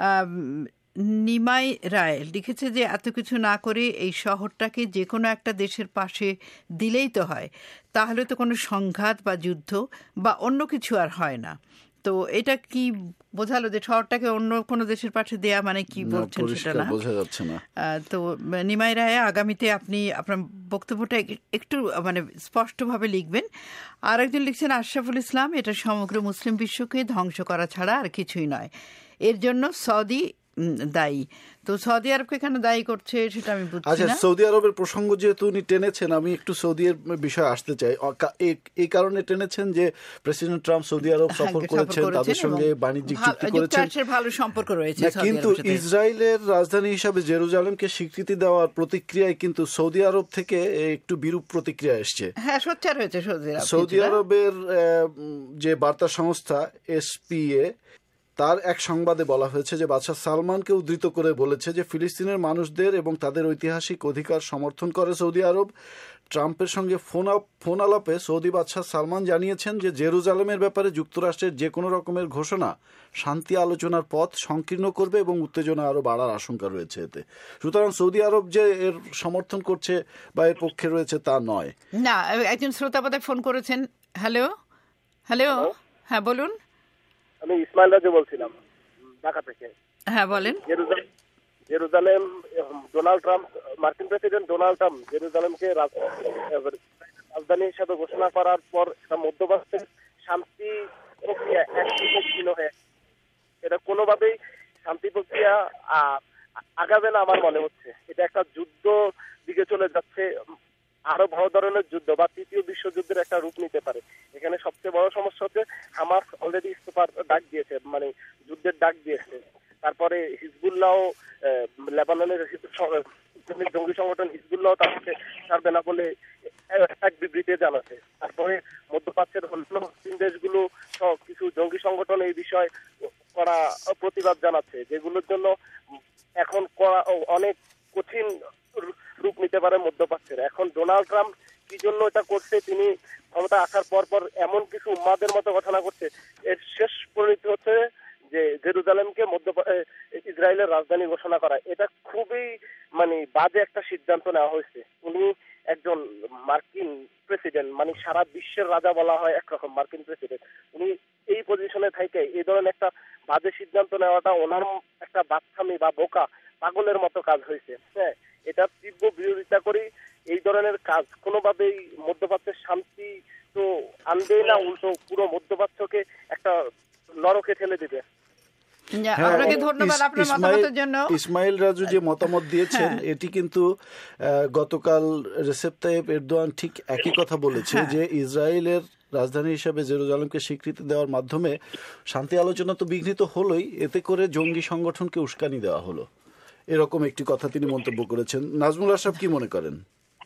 নিমাই রায় লিখেছে যে এত কিছু না করে এই শহরটাকে যে কোনো একটা দেশের পাশে দিলেই তো হয়, তাহলে তো কোনো সংঘাত বা যুদ্ধ বা অন্য কিছু আর হয় না। তো এটা কি বোঝালো যে শহরটাকে অন্য কোনো দেশের পাশে দেয়া মানে কি বলছেন সেটা না, বোঝা যাচ্ছে না। তো নিমাই রায়, আগামীতে আপনি আপনার বক্তব্যটা একটু মানে স্পষ্টভাবে লিখবেন। আর একজন লিখছেন আশরাফুল ইসলাম, এটা সমগ্র মুসলিম বিশ্বকে ধ্বংস করা ছাড়া আর কিছুই নয়, এর জন্য সৌদি দায়ী। তো সৌদি আরবকে কেন দায়ী করছে সেটা আমি বুঝছি না। আচ্ছা, সৌদি আরবের প্রসঙ্গ যেহেতু উনি টেনেছেন, আমি একটু সৌদি এর বিষয়ে আসতে চাই। এই কারণে টেনেছেন যে প্রেসিডেন্ট ট্রাম্প সৌদি আরব সফর করেছেন, তাদের সঙ্গে বাণিজ্যিক চুক্তি করেছেন, ভালো সম্পর্ক রয়েছে। কিন্তু ইসরায়েলের রাজধানী হিসাবে জেরুজালেমকে স্বীকৃতি দেওয়ার প্রতিক্রিয়ায় কিন্তু সৌদি আরব থেকে একটু বিরূপ প্রতিক্রিয়া এসছে। হ্যাঁ, সোচ্চার হয়েছে সৌদি আরব। সৌদি আরবের যে বার্তা সংস্থা এসপিএ, তার এক সংবাদে বলা হয়েছে যে বাদশাহ সালমানকে উদ্ধৃত করে বলেছে যে ফিলিস্তিনের মানুষদের এবং তাদের ঐতিহাসিক অধিকার সমর্থন করে সৌদি আরব। ট্রাম্পের সঙ্গে ফোন ফোন আলাপে সৌদি বাদশাহ সালমান জানিয়েছেন যে জেরুজালেমের ব্যাপারে যুক্তরাষ্ট্রের যে কোনো রকমের ঘোষণা শান্তি আলোচনার পথ সংকীর্ণ করবে এবং উত্তেজনা আরও বাড়ার আশঙ্কা রয়েছে এতে। সুতরাং সৌদি আরব যে এর সমর্থন করছে বা এর পক্ষে রয়েছে তা নয়। না, একজন শ্রোতা বোধহয় ফোন করেছেন। হ্যালো হ্যালো হ্যাঁ বলুন। আমি ইসমাইল রাজু বলছিলাম ঢাকা থেকে। হ্যাঁ বলেন। জেরুজালেম, ডোনাল্ড ট্রাম্প, মার্কিন প্রেসিডেন্ট ডোনাল্ড ট্রাম্প জেরুজালেমকে রাজধানী হিসাবে ঘোষণা করার পর এটা মধ্যপ্রাচ্যের শান্তি প্রক্রিয়া একদিকে ছিল হয়ে এটা কোনোভাবেই শান্তি প্রক্রিয়া আগাবে না আমার মনে হচ্ছে। এটা একটা যুদ্ধ দিকে চলে যাচ্ছে, আরো বড় ধরনের যুদ্ধ বা তৃতীয় বিশ্বযুদ্ধের একটা রূপ নিতে পারে। এখানে সবচেয়ে বড় সমস্যা হচ্ছে হামাস অলরেডি ইস্তফার ডাক দিয়েছে, মানে যুদ্ধের ডাক দিয়েছে। তারপরে হিজবুল্লাহ লেবাননের জঙ্গি সংগঠন হিজবুল্লাহ তাকে ছাড়বে না বলে এক বিবৃতিতে জানাচ্ছে। তারপরে মধ্যপ্রাচ্যের অন্য মুসলিম দেশগুলো সব কিছু জঙ্গি সংগঠন এই বিষয়ে করা প্রতিবাদ জানাচ্ছে, যেগুলোর জন্য এখন অনেক কঠিন রূপ নিতে পারে মধ্যপ্রাচ্যের। এখন ডোনাল্ড ট্রাম্প কি জন্য এটা করছে, তিনি ক্ষমতা আসার পর পর এমন কিছু উম্মাদের মতো ঘটনা করছে, এর শেষ পরিণতি হচ্ছে যে জেরুজালেমকে মধ্য ইসরায়েলের রাজধানী ঘোষণা করা। এটা খুবই মানে বাজে একটা সিদ্ধান্ত নেওয়া হয়েছে। উনি একজন মার্কিন প্রেসিডেন্ট, মানে সারা বিশ্বের রাজা বলা হয় একরকম মার্কিন প্রেসিডেন্ট, উনি এই পজিশনে থেকে এই ধরনের একটা বাজে সিদ্ধান্ত নেওয়াটা ওনার একটা বাচ্চামি বা বোকা পাগলের মতো কাজ হয়েছে। হ্যাঁ, এটা তীব্র বিরোধিতা করি। এই ধরনের কাজ কোনোভাবেই মধ্যপ্রাচ্যের শান্তি তো আনবেই না, উল্টো পুরো মধ্যপ্রাচ্যকে একটা নরকে ঠেলে দিবে। ইসমাইল রাজু যে মতামত দিয়েছেন এটি কিন্তু গতকাল রেসেপ তাইয়েপ এরদোয়ান ঠিক একই কথা বলেছে, যে ইসরায়েলের রাজধানী হিসাবে জেরুজালেমকে স্বীকৃতি দেওয়ার মাধ্যমে শান্তি আলোচনা তো বিঘ্নিত হলোই, এতে করে জঙ্গি সংগঠনকে উস্কানি দেওয়া হলো, এরকম একটি কথা তিনি মন্তব্য করেছেন। নাজমুল আশরাফ কি মনে করেন?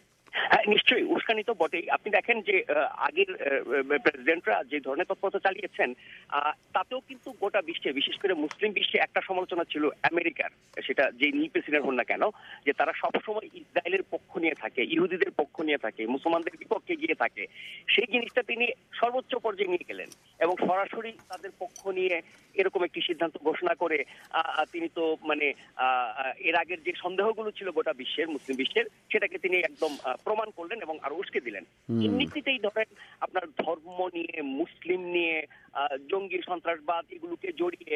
নিশ্চয়ই উস্কানি তো বটেই। আপনি দেখেন যে আগের প্রেসিডেন্টরা যে ধরনের তৎপরতা চালিয়েছেন তাতেও কিন্তু গোটা বিশ্বে, বিশেষ করে মুসলিম বিশ্বে একটা সমালোচনা ছিল আমেরিকার, সেটা যে নীল প্রেসিডেন্ট হন না কেন, যে তারা সবসময় ইসরায়েলের পক্ষ নিয়ে থাকে, ইহুদিদের পক্ষ নিয়ে থাকে, মুসলমানদের বিপক্ষে গিয়ে থাকে। সেই জিনিসটা তিনি সর্বোচ্চ পর্যায়ে নিয়ে গেলেন এবং সরাসরি তাদের পক্ষ নিয়ে এরকম একটি সিদ্ধান্ত ঘোষণা করে তিনি তো মানে এর আগের যে সন্দেহগুলো ছিল গোটা বিশ্বের, মুসলিম বিশ্বের, সেটাকে তিনি একদম প্রমাণ করলেন এবং আরো উস্কে দিলেন। এমনিতেই ধরেন আপনার ধর্ম নিয়ে, মুসলিম নিয়ে, জঙ্গি সন্ত্রাসবাদ এগুলোকে জড়িয়ে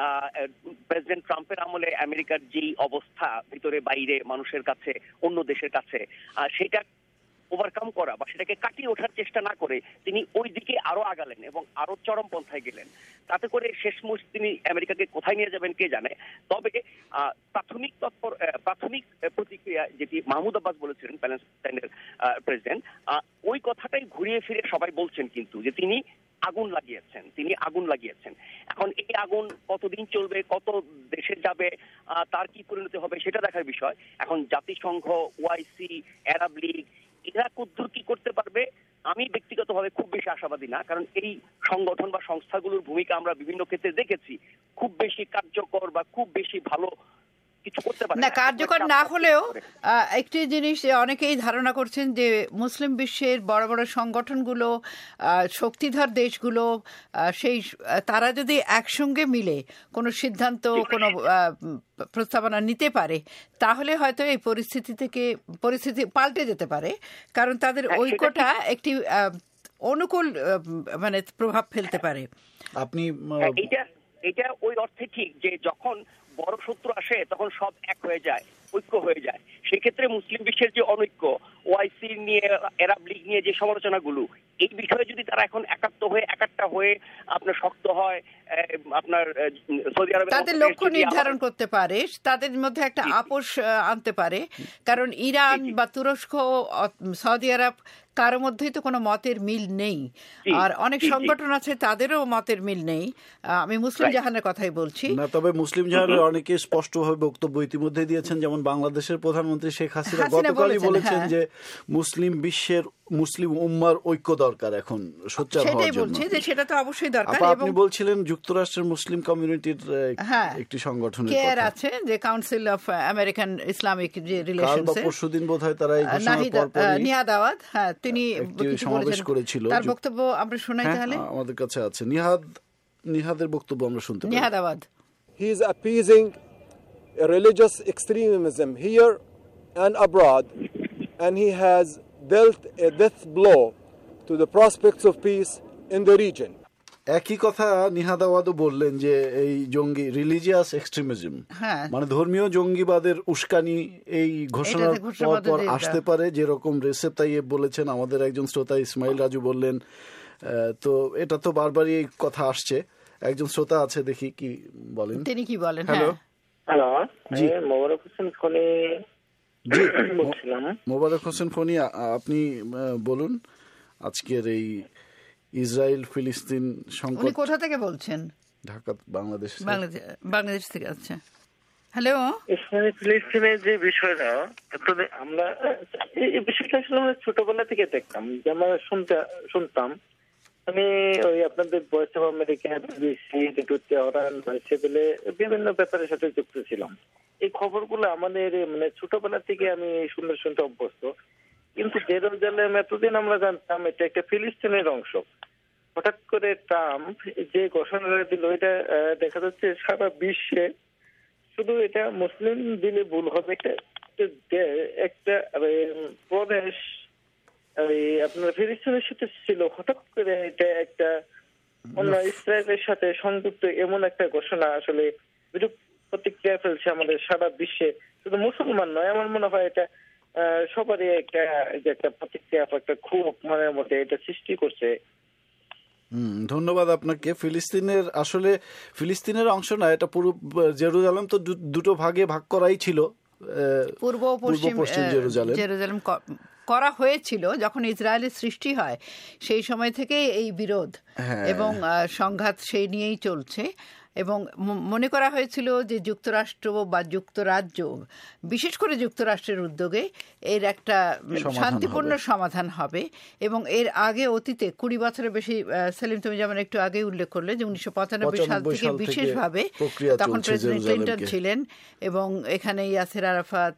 প্রেসিডেন্ট ট্রাম্পের আমলে আমেরিকার যেই অবস্থা ভিতরে বাইরে মানুষের কাছে, অন্য দেশের কাছে, সেটা ওভারকাম করা বা সেটাকে কাটিয়ে ওঠার চেষ্টা না করে তিনি ওই দিকে আরো আগালেন এবং আরো চরম পন্থায় গেলেন। তাতে করে শেষমেশ তিনি আমেরিকাকে কোথায় নিয়ে যাবেন কে জানে। তবে প্রাথমিক তৎপর প্রাথমিক প্রতিক্রিয়া যেটি মাহমুদ আব্বাস বলেছিলেন প্যালেস্টাইনের প্রেসিডেন্ট, ওই কথাটাই ঘুরিয়ে ফিরে সবাই বলছেন কিন্তু যে তিনি আগুন লাগিয়েছেন, তিনি আগুন লাগিয়েছেন। এখন এই আগুন কতদিন চলবে, কত দেশে যাবে, তার কি পরিণতি হবে সেটা দেখার বিষয়। এখন জাতিসংঘ, ওআইসি, আরব লীগ এরা কতদূর কি করতে পারবে আমি ব্যক্তিগতভাবে খুব বেশি আশাবাদী না, কারণ এই সংগঠন বা সংস্থাগুলোর ভূমিকা আমরা বিভিন্ন ক্ষেত্রে দেখেছি খুব বেশি কার্যকর বা খুব বেশি ভালো কিছু করতে পারে না। কার্যকর না হলেও একটি জিনিস অনেকেই ধারণা করছেন যে মুসলিম বিশ্বের বড় বড় সংগঠনগুলো, শক্তিধর দেশগুলো, সেই তারা যদি একসঙ্গে মিলে কোনো সিদ্ধান্ত, কোনো প্রস্তাবনা নিতে পারে তাহলে হয়তো এই পরিস্থিতি থেকে পরিস্থিতি পাল্টে যেতে পারে, কারণ তাদের ঐক্যটা একটি অনুকূল মানে প্রভাব ফেলতে পারে। আপনি এটা এটা ওই অর্থে ঠিক যে যখন বড় শত্রু আসে তখন সব এক হয়ে যায়, ঐক্য হয়ে যায়। সেক্ষেত্রে মুসলিম বিশ্বের যে অনৈক্য, ওআইসি নিয়ে, আরব লীগ নিয়ে যে সমালোচনাগুলো, এই বিষয়ে যদি তারা এখন একাত্ম হয়ে একাট্টা হয়ে আপনার শক্ত হয়, আপনার সৌদি আরবে তাদের লক্ষ্য নির্ধারণ করতে পারে, তাদের মধ্যে একটা আপোষ আনতে পারে, কারণ ইরান বা তুরস্ক, সৌদি আরব কারো মধ্যেই তো কোনো মতের মিল নেই, আর অনেক সংগঠন আছে তাদেরও মতের মিল নেই। আমি মুসলিম জাহানের কথাই বলছি না, তবে মুসলিম জাহানের অনেকে স্পষ্টভাবে বক্তব্য ইতিমধ্যে দিয়েছেন, যেমন বাংলাদেশের প্রধানমন্ত্রী শেখ হাসিনা গতকালই বলেছেন যে মুসলিম বিশ্বের, মুসলিম উম্মার ঐক্য দরকার এখন সোচ্চার হওয়ার জন্য। সেটা তো অবশ্যই দরকার। আপনি বলছিলেন যুক্তরাষ্ট্রের মুসলিম কমিউনিটির একটি সংগঠনের কথা আছে, যে Council of American Islamic Relations, কাল বা পরশুদিন বোধহয় তারা এই ঘোষণার পরপরই নিহাদ আওয়াজ, হ্যাঁ, তিনি সমাবেশ করেছিল, তার বক্তব্য আমরা শোনাই তাহলে। আমাদের কাছে আছে নিহাদ, নিহাদের বক্তব্য আমরা শুনতে পারি। নিহাদ আওয়াজ: He is appeasing religious extremism here and abroad, and he has dealt a death blow to the prospects of peace in the region. একই কথা নিহাদ আওয়াদও বললেন যে এই জঙ্গি রিলিজিয়াস এক্সট্রিমিজম, মানে ধর্মীয় জঙ্গিবাদের উস্কানি এই ঘোষণার পর পর আসতে পারে, যেরকম রেসেপ তাইয়েব বলেছেন, আমাদের একজন শ্রোতা ইসমাইল রাজু বললেন। তো এটা তো বারবারই এই কথা আসছে। একজন শ্রোতা আছে, দেখি কি বলেন, তিনি কি বলেন। হ্যালো হ্যালো, জি মোবারক হোসেন ফোনি বলছিলাম। মোবারক হোসেন ফোনি, আপনি বলুন আজকের এই ইসরায়েল ফিলিস্তিন সংকট। কোথা থেকে বলছেন? ঢাকা, বাংলাদেশ। বাংলাদেশ থেকে। আচ্ছা, হ্যালো। ইসরায়েল ফিলিস্তিনের যে বিষয়টা, আমরা এই বিষয়টা আসলে আমরা ছোটবেলা থেকে দেখতাম, যে আমরা শুনতে শুনতাম আমি ওই আপনাদের ভয়েস অফ আমেরিকা, বিবিসি, বিভিন্ন ব্যাপারের সাথে যুক্ত ছিলাম। এই খবরগুলো আমাদের মানে ছোটবেলা থেকে আমি শুনতে শুনতে অভ্যস্ত। কিন্তু জেরুজালেম এতদিন আমরা জানতাম এটা একটা ফিলিস্তিনের অংশ। হঠাৎ করে ট্রাম্প যে ঘোষণাটা দিল, এটা দেখা যাচ্ছে সারা বিশ্বে, শুধু এটা মুসলিম দিলে ভুল হবে, এটা একটা প্রদেশ আপনার ফিলিস্তিনের সাথে ছিল, হঠাৎ করে এটা একটা অন্য ইসরায়েলের সাথে সংযুক্ত এমন একটা ঘোষণা আসলে বিরূপ প্রতিক্রিয়া ফেলছে আমাদের সারা বিশ্বে, শুধু মুসলমান নয়। আমার মনে হয় এটা সবারই একটা একটা প্রতিক্রিয়া, একটা খুব মনের মধ্যে এটা সৃষ্টি করছে। হুম, ধন্যবাদ আপনাকে। ফিলিস্তিনের আসলে ফিলিস্তিনের অংশ না, এটা পুরো জেরুজালেম তো দুটো ভাগে ভাগ করাই ছিল, পূর্ব ও পশ্চিম জেরুজালেম জেরুজালেম করা হয়েছিল। যখন ইসরায়েলের সৃষ্টি হয় সেই সময় থেকে এই বিরোধ এবং সংঘাত সেই নিয়েই চলছে, এবং মনে করা হয়েছিল যে যুক্তরাষ্ট্র বা যুক্তরাজ্য, বিশেষ করে যুক্তরাষ্ট্রের উদ্যোগে এর একটা শান্তিপূর্ণ সমাধান হবে। এবং এর আগে অতীতে কুড়ি বছরের বেশি, সেলিম তুমি যেমন একটু আগে উল্লেখ করলে যে উনিশশো পঁচানব্বই সাল থেকে বিশেষভাবে, তখন প্রেসিডেন্ট ক্লিন্টন ছিলেন এবং এখানে ইয়াসের আরাফাত,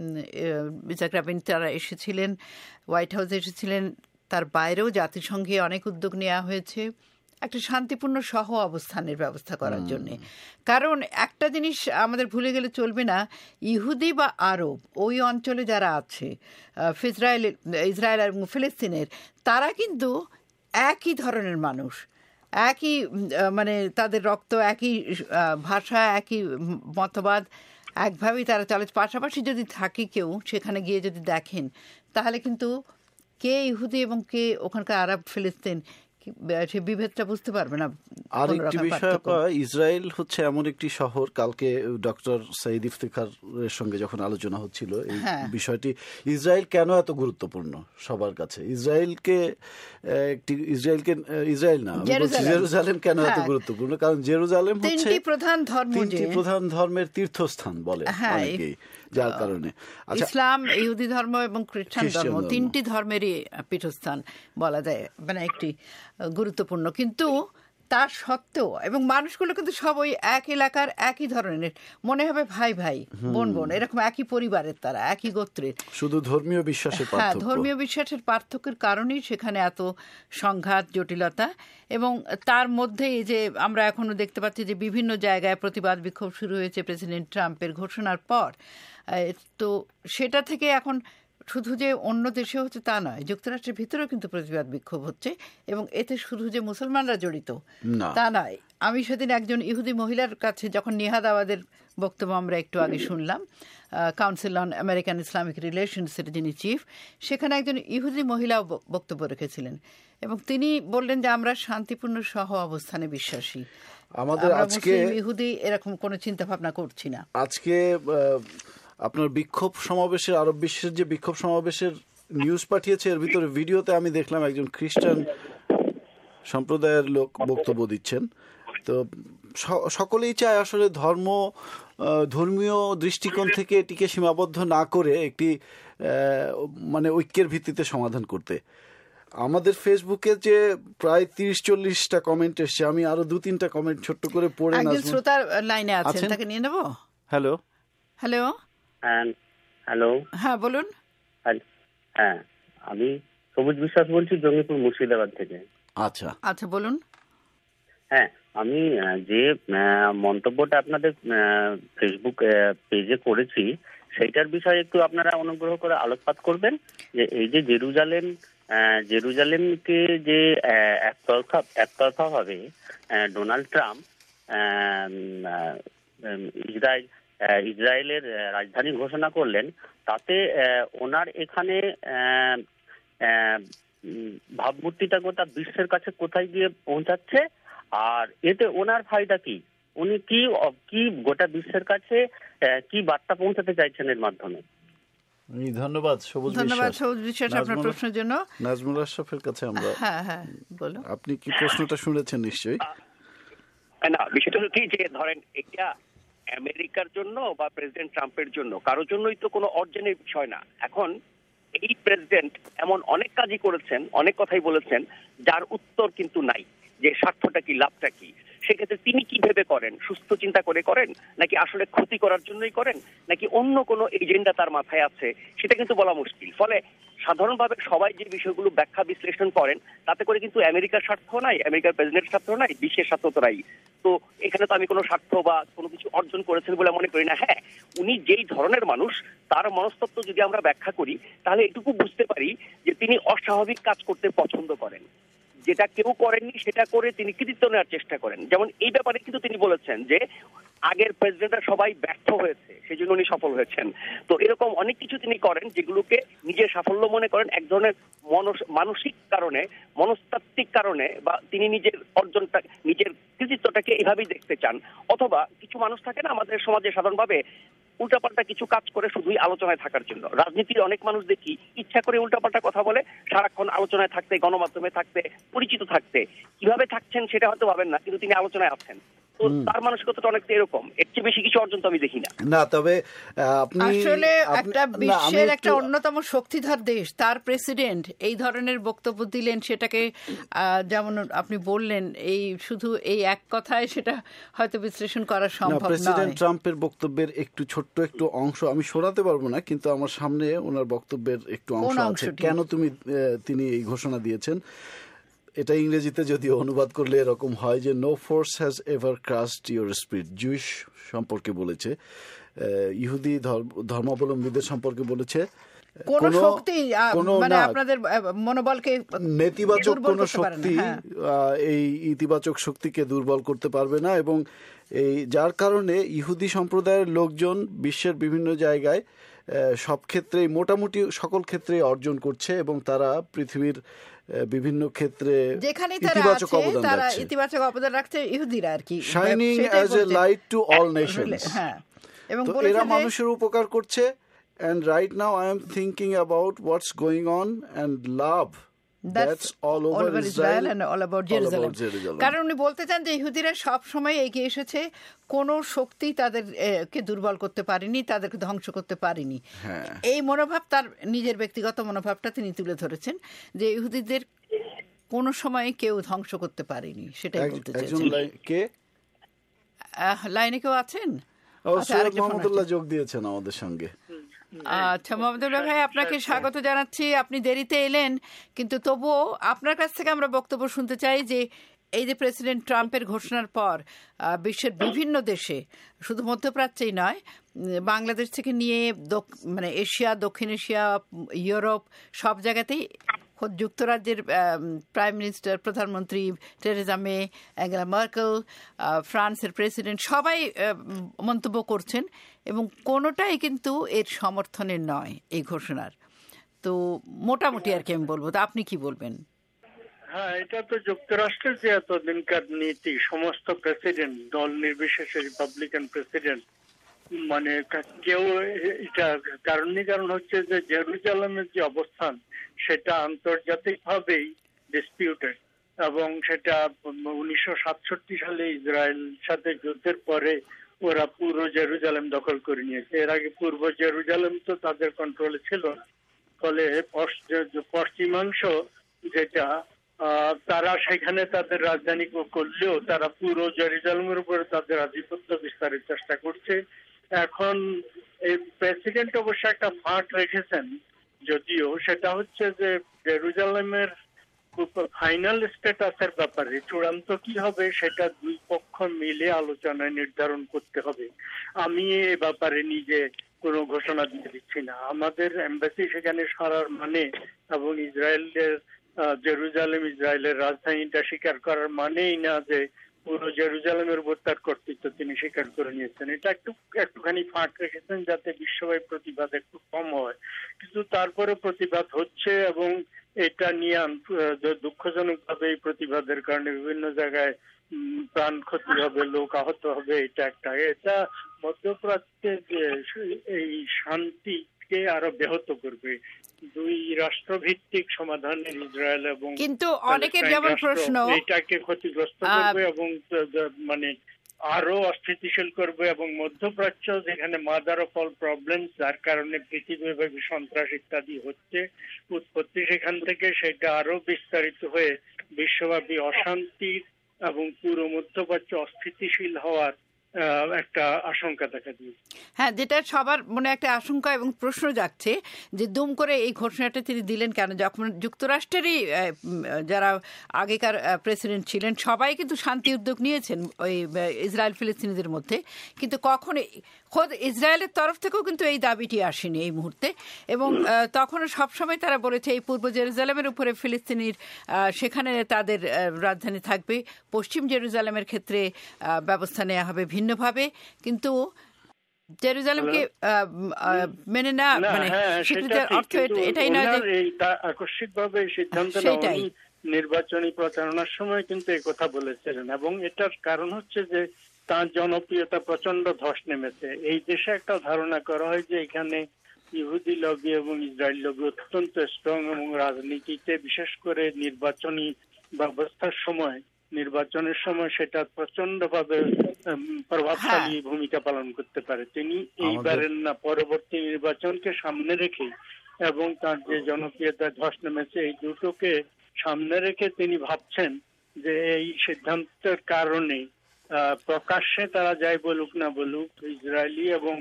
ইসাক রাবিন তারা এসেছিলেন, হোয়াইট হাউসে এসেছিলেন। তার বাইরেও জাতিসংঘে অনেক উদ্যোগ নেওয়া হয়েছে একটা শান্তিপূর্ণ সহ অবস্থানের ব্যবস্থা করার জন্য। কারণ একটা জিনিস আমাদের ভুলে গেলে চলবে না, ইহুদি বা আরব ওই অঞ্চলে যারা আছে, ইসরায়েল ইসরায়েল এবং ফিলিস্তিনের, তারা কিন্তু একই ধরনের মানুষ, একই মানে তাদের রক্ত, একই ভাষা, একই মতবাদ, একভাবেই তারা চলে। পাশাপাশি যদি থাকে কেউ সেখানে গিয়ে যদি দেখেন, তাহলে কিন্তু কে ইহুদি এবং কে ওখানকার আরব ফিলিস্তিন, সে বিভেদটা বুঝতে পারবে না। আর একটি বিষয়, ইসরায়েল হচ্ছে এমন একটি শহর, কালকে ডক্টর সাইদ ইফতেখারের সঙ্গে যখন আলোচনা হচ্ছিল এই বিষয়টি, ইসরায়েল কেন এত গুরুত্বপূর্ণ সবার কাছে, ইসরায়েলকে একটি ইসরায়েলকে ইসরায়েল না জেরুজালেম কেন এত গুরুত্বপূর্ণ, কারণ জেরুজালেম হচ্ছে প্রধান ধর্ম, তিনটি প্রধান ধর্মের তীর্থস্থান বলে অনেকেই, যার কারণে ইসলাম, ইহুদি ধর্ম এবং খ্রিস্টান ধর্ম, তিনটি ধর্মেরই পীঠস্থান বলা যায়, মানে একটি গুরুত্বপূর্ণ। কিন্তু তার সত্ত্বেও, এবং মানুষগুলো কিন্তু সব ওই এক এলাকার একই ধরনের, মনে হবে ভাই ভাই বোন বোন, এরকম একই পরিবারের, তারা একই গোত্রের, শুধু ধর্মীয় বিশ্বাসের হ্যাঁ ধর্মীয় বিশ্বাসের পার্থক্যের কারণেই সেখানে এত সংঘাত, জটিলতা। এবং তার মধ্যে এই যে আমরা এখনো দেখতে পাচ্ছি যে বিভিন্ন জায়গায় প্রতিবাদ বিক্ষোভ শুরু হয়েছে প্রেসিডেন্ট ট্রাম্পের ঘোষণার পর। তো সেটা থেকে এখন শুধু যে অন্য দেশে হচ্ছে তা নয়, যুক্তরাষ্ট্রের ভিতরেও কিন্তু প্রতিবাদ বিক্ষোভ হচ্ছে, এবং এতে শুধু যে মুসলমানরা জড়িত তা নয়। আমি সেদিন একজন ইহুদি মহিলার কাছে, যখন নিহাদ আওয়াদের বক্তব্য আমরা একটু আগে শুনলাম, কাউন্সিল অন আমেরিকান ইসলামিক রিলেশনসের যিনি চিফ, সেখানে একজন ইহুদি মহিলাও বক্তব্য রেখেছিলেন, এবং তিনি বললেন যে আমরা শান্তিপূর্ণ সহ অবস্থানে বিশ্বাসী, আমাদের আজকে ইহুদি এরকম কোনো চিন্তা ভাবনা করছি না। আজকে আপনার বিক্ষোভ সমাবেশের, আরব বিশ্বের যে বিক্ষোভ সমাবেশের নিউজ পাঠিয়েছে, এর ভিতরে ভিডিওতে আমি দেখলাম একজন খ্রিস্টান সম্প্রদায়ের লোক বক্তব্য দিচ্ছেন। তো সকলেই চায় আসলে ধর্ম, ধর্মীয় দৃষ্টিকোণ থেকে এটিকে সীমাবদ্ধ না করে একটি মানে ঐক্যের ভিত্তিতে সমাধান করতে। আমাদের ফেসবুকে যে প্রায় তিরিশ চল্লিশটা কমেন্ট এসছে, আমি আরো দু তিনটা কমেন্ট ছোট্ট করে পড়ে একজন শ্রোতার লাইনে আছেন, তাকে নিয়ে নেব। হ্যালো হ্যালো হ্যালো হ্যাঁ বলুন। হ্যাঁ, আমি সবুজ বিশ্বাস বলছি, জঙ্গিপুর মুর্শিদাবাদ থেকে। আচ্ছা আচ্ছা বলুন। হ্যাঁ, আমি যে মন্তব্যটা আপনাদের ফেসবুক পেজে করেছি, সেইটার বিষয়ে একটু আপনারা অনুগ্রহ করে আলোকপাত করবেন। যে এই যে জেরুজালেম জেরুজালেমকে যে একতরফা একতরফাভাবে ডোনাল্ড ট্রাম্প ইসরায়েল ইসরায়েলের রাজধানী ঘোষণা করলেন, তাতে ওনার এখানে ভাবমূর্তিটা গোটা বিশ্বের কাছে কোথায় গিয়ে পৌঁছাচ্ছে, আর এতে ওনার ফায়দা কি? উনি কি কি গোটা বিশ্বের কাছে কি বার্তা পৌঁছাতে চাইছেন এর মাধ্যমে? ধন্যবাদ সবুজ ধন্যবাদ সবুজ বিশ্বাস আপনার প্রশ্নের জন্য। নাজমুল আশরাফের কাছে আমরা, হ্যাঁ হ্যাঁ বলো, আপনি কি প্রশ্নটা শুনেছেন নিশ্চয়ই? না, বিষয়টা হচ্ছে কি যে ধরেন এটা আমেরিকার জন্য বা প্রেসিডেন্ট ট্রাম্পের জন্য কারোর জন্যই তো কোনো অর্জনের বিষয় না। এখন এই প্রেসিডেন্ট এমন অনেক কাজই করেছেন, অনেক কথাই বলেছেন যার উত্তর কিন্তু নাই, যে স্বার্থটা কি, লাভটা কি। সেক্ষেত্রে তিনি কি ভেবে করেন, সুস্থ চিন্তা করে করেন, নাকি আসলে ক্ষতি করার জন্যই করেন, নাকি অন্য কোনো এজেন্ডা তার মাথায় আছে, সেটা কিন্তু বলা মুশকিল। ফলে সাধারণভাবে সবাই যে বিষয়গুলো ব্যাখ্যা বিশ্লেষণ করেন তাতে করে কিন্তু আমেরিকার স্বার্থ নাই, আমেরিকার প্রেসিডেন্টের স্বার্থ নাই, বিশ্বের স্বার্থ তো নাই। তো এখানে তো আমি কোনো স্বার্থ বা কোনো কিছু অর্জন করেছেন বলে মনে করি না। হ্যাঁ, উনি যেই ধরনের মানুষ তার মনস্তত্ত্ব যদি আমরা ব্যাখ্যা করি তাহলে এটুকু বুঝতে পারি যে তিনি অস্বাভাবিক কাজ করতে পছন্দ করেন, যেটা কেউ করেননি সেটা করে তিনি কৃতিত্ব নেওয়ার চেষ্টা করেন। যেমন এই ব্যাপারে কিন্তু তিনি বলেছেন যে আগের প্রেসিডেন্টরা সবাই ব্যর্থ হয়েছে, সেই জন্য উনি সফল হয়েছেন। তো এরকম অনেক কিছু তিনি করেন যেগুলোকে নিজের সাফল্য মনে করেন, এক ধরনের মানসিক কারণে, মনস্তাত্ত্বিক কারণে, বা তিনি নিজের অর্জনটা, নিজের কৃতিত্বটাকে এইভাবেই দেখতে চান। অথবা কিছু মানুষ থাকে না আমাদের সমাজে সাধারণভাবে, উল্টাপাল্টা কিছু কাজ করে শুধুই আলোচনায় থাকার জন্য। রাজনীতির অনেক মানুষ দেখি ইচ্ছা করে উল্টাপাল্টা কথা বলে, সারাক্ষণ আলোচনায় থাকতে, গণমাধ্যমে থাকতে, পরিচিত থাকতে। কিভাবে থাকছেন সেটা হয়তো ভাবেন না, কিন্তু তিনি আলোচনায় আছেন। তো তার মানসিকতাটা অনেকটা এরকম, এর চেয়ে বেশি কিছু অর্জন তো আমি দেখি না। না, তবে আপনি আসলে একটা বিশ্বের একটা অন্যতম শক্তিধর দেশ, তার প্রেসিডেন্ট এই ধরনের বক্তব্য দিলেন, সেটাকে যেমন আপনি বললেন, এই শুধু এই এক কথায় সেটা হয়তো বিশ্লেষণ করা সম্ভব নয়। প্রেসিডেন্ট ট্রাম্পের বক্তব্যের একটু ছোট্ট একটু অংশ আমি শোনাতে পারবো না, কিন্তু আমার সামনে ওনার বক্তব্যের একটু অংশ আছে। কেন তুমি তিনি এই ঘোষণা দিয়েছেন, এটা ইংরেজিতে যদিও অনুবাদ করলে এরকম হয় যে no force has ever crushed your spirit. Jewish সম্পর্কে বলেছে, ইহুদি ধর্মাবলম্বীদের সম্পর্কে বলেছে, কোন শক্তি মানে আপনাদের মনোবলকে, নেতিবাচক কোন শক্তি এই ইতিবাচক শক্তিকে দুর্বল করতে পারবে না। এবং এই যার কারণে ইহুদি সম্প্রদায়ের লোকজন বিশ্বের বিভিন্ন জায়গায় সব ক্ষেত্রেই, মোটামুটি সকল ক্ষেত্রে অর্জন করছে, এবং তারা পৃথিবীর বিভিন্ন ক্ষেত্রে ইতিবাচক অবদান রাখছে। ইতিবাচক অবদান রাখছে ইহুদিরা আর কি, shining as a light to all nations. হ্যাঁ, এবং এরা মানুষের উপকার করছে। And right now I am thinking about what's going on and love. That's all over, all over Israel, Israel and all about Jerusalem. All about Jerusalem. কারণ উনি বলতে চান যে ইহুদিরা সব সময় এগিয়ে এসেছে, কোন শক্তি তাদেরকে দুর্বল করতে পারেনি, তাদেরকে ধ্বংস করতে পারেনি। এই মনোভাব, তার নিজের ব্যক্তিগত মনোভাবটা তিনি তুলে ধরেছেন, যে ইহুদিদের কোন সময় কেউ ধ্বংস করতে পারেনি, সেটাই বলতে চাইছেন। কে লাইনে কেউ আছেন? মোহাম্মদুল্লাহ যোগ দিয়েছেন আমাদের সঙ্গে। আচ্ছা মোহাম্মদুল্লাহ ভাই, আপনাকে স্বাগত জানাচ্ছি। আপনি দেরিতে এলেন, কিন্তু তবুও আপনার কাছ থেকে আমরা বক্তব্য শুনতে চাই যে এই যে প্রেসিডেন্ট ট্রাম্পের ঘোষণার পর বিশ্বের বিভিন্ন দেশে, শুধু মধ্যপ্রাচ্যেই নয়, বাংলাদেশ থেকে নিয়ে মানে এশিয়া, দক্ষিণ এশিয়া, ইউরোপ, সব জায়গাতেই যুক্তরাজ্যের প্রাইম মিনিস্টার, প্রধানমন্ত্রী টেরেসা মে, অ্যাঙ্গেলা মার্কেল, ফ্রান্সের প্রেসিডেন্ট, সবাই মন্তব্য করছেন, এবং কোনোটাই কিন্তু এর সমর্থনের নয় এই ঘোষণার। তো মোটামুটি আর কি আমি বলবো, তো আপনি কি বলবেন? হ্যাঁ, এটা তো যুক্তরাষ্ট্রের যে এতদিনকার নীতি, সমস্ত প্রেসিডেন্ট দল নির্বিশেষে, রিপাবলিকান প্রেসিডেন্ট, মানে কেউ এটা কারণ কারণ হচ্ছে যে জেরুজালেমের যে অবস্থান সেটা আন্তর্জাতিক ভাবেই ডিসপিউটেড, এবং সেটা উনিশশো সাতষট্টি সালে ইসরায়েল সাথে যুদ্ধের পরে ওরা পুরো জেরুজালেম দখল করে নিয়েছে। এর আগে পূর্ব জেরুজালেম তো তাদের কন্ট্রোলে ছিল না। ফলে পশ্চিমাংশ যেটা তারা সেখানে তাদের রাজধানী করলেও তারা পুরো জেরুজালেমের উপরে তাদের আধিপত্য বিস্তারের চেষ্টা করছে। এখন এই প্রেসিডেন্ট অবশ্য একটা ফাঁক রেখেছেন, যদিও সেটা হচ্ছে যে জেরুজালেমের ফাইনাল স্ট্যাটাসের ব্যাপারে চূড়ান্ত কি হবে সেটা দুই পক্ষ মিলে আলোচনায় নির্ধারণ করতে হবে। আমি এ ব্যাপারে নিজে কোনো ঘোষণা দিয়ে দিচ্ছি না। আমাদের এম্বাসি সেখানে সরার মানে এবং ইসরায়েলের জেরুজালেম ইসরায়েলের রাজধানীটা স্বীকার করার মানেই না যে পুরো জেরুজালেমের উপর তার কর্তৃত্ব তিনি স্বীকার করে নিয়েছেন। এটা একটু একটুখানি ফাঁক রেখেছেন যাতে বিশ্বব্যাপী প্রতিবাদ একটু কম হয়, কিন্তু তারপরে প্রতিবাদ হচ্ছে এবং এটা নিয়ে দুঃখজনক ভাবে এই প্রতিবাদের কারণে বিভিন্ন জায়গায় প্রাণ ক্ষতি হবে, লোক আহত হবে। এটা একটা এটা মধ্যপ্রাচ্যে এই শান্তিকে আরো ব্যাহত করবে। দুই রাষ্ট্রভিত্তিক সমাধানের ইসরায়েল এবং কিন্তু অনেকের যেমন প্রশ্ন এটাকে ক্ষতিগ্রস্ত করবে এবং মানে আরো অস্থিতিশীল করবে এবং মধ্যপ্রাচ্য যেখানে মাদার অফ অল প্রবলেম, যার কারণে পৃথিবীব্যাপী সন্ত্রাস ইত্যাদি হচ্ছে উৎপত্তি সেখান থেকে, সেটা আরো বিস্তারিত হয়ে বিশ্বব্যাপী অশান্তির এবং পুরো মধ্যপ্রাচ্য অস্থিতিশীল হওয়ার একটা আশঙ্কা দেখা দিয়েছে। হ্যাঁ, যেটা সবার মনে একটা আশঙ্কা এবং প্রশ্ন জাগছে যে দুম করে এই ঘোষণাটা তিনি দিলেন কেন, যখন যুক্তরাষ্ট্রেরই যারা আগেকার প্রেসিডেন্ট ছিলেন সবাই কিন্তু শান্তি উদ্যোগ নিয়েছেন ওই ইসরায়েল ফিলিস্তিনিদের মধ্যে, কিন্তু কখনো খোদ ইসরায়েলের তরফ থেকেও কিন্তু এই দাবিটি আসেনি এই মুহূর্তে। এবং তখনও সবসময় তারা বলেছে এই পূর্ব জেরুজালেমের উপরে ফিলিস্তিনির সেখানে তাদের রাজধানী থাকবে, পশ্চিম জেরুজালেমের ক্ষেত্রে ব্যবস্থা নেওয়া হবে ভিন্নভাবে, কিন্তু জেরুজালেমকে মেনে না মানে স্বীকৃতির অর্থ এটাই নয় যে আকস্মিকভাবে সিদ্ধান্ত নেওয়া। নির্বাচনী প্রচারণার সময় কিন্তু এই কথা বলেছিলেন এবং এটার কারণ হচ্ছে যে তার জনপ্রিয়তা প্রচন্ড ধস নেমেছে। এই দেশে একটা ধারণা করা হয় যে এখানে ইহুদি লবি এবং ইসরায়েল লবি অত্যন্ত স্ট্রং এবং রাজনীতিতে বিশেষ করে নির্বাচনী ব্যবস্থার সময় নির্বাচনের সময় সেটা প্রচন্ড ভাবে প্রভাবশালী ভূমিকা পালন করতে পারে। তিনি এইবারের না পরবর্তী নির্বাচনকে সামনে রেখে এবং তার যে জনপ্রিয়তা ধস নেমেছে এই দুটোকে সামনে রেখে তিনি ভাবছেন যে এই সিদ্ধান্তের কারণে প্রকাশ্যে তারা যাই বলুক না বলুক ইসরায়েলি এবং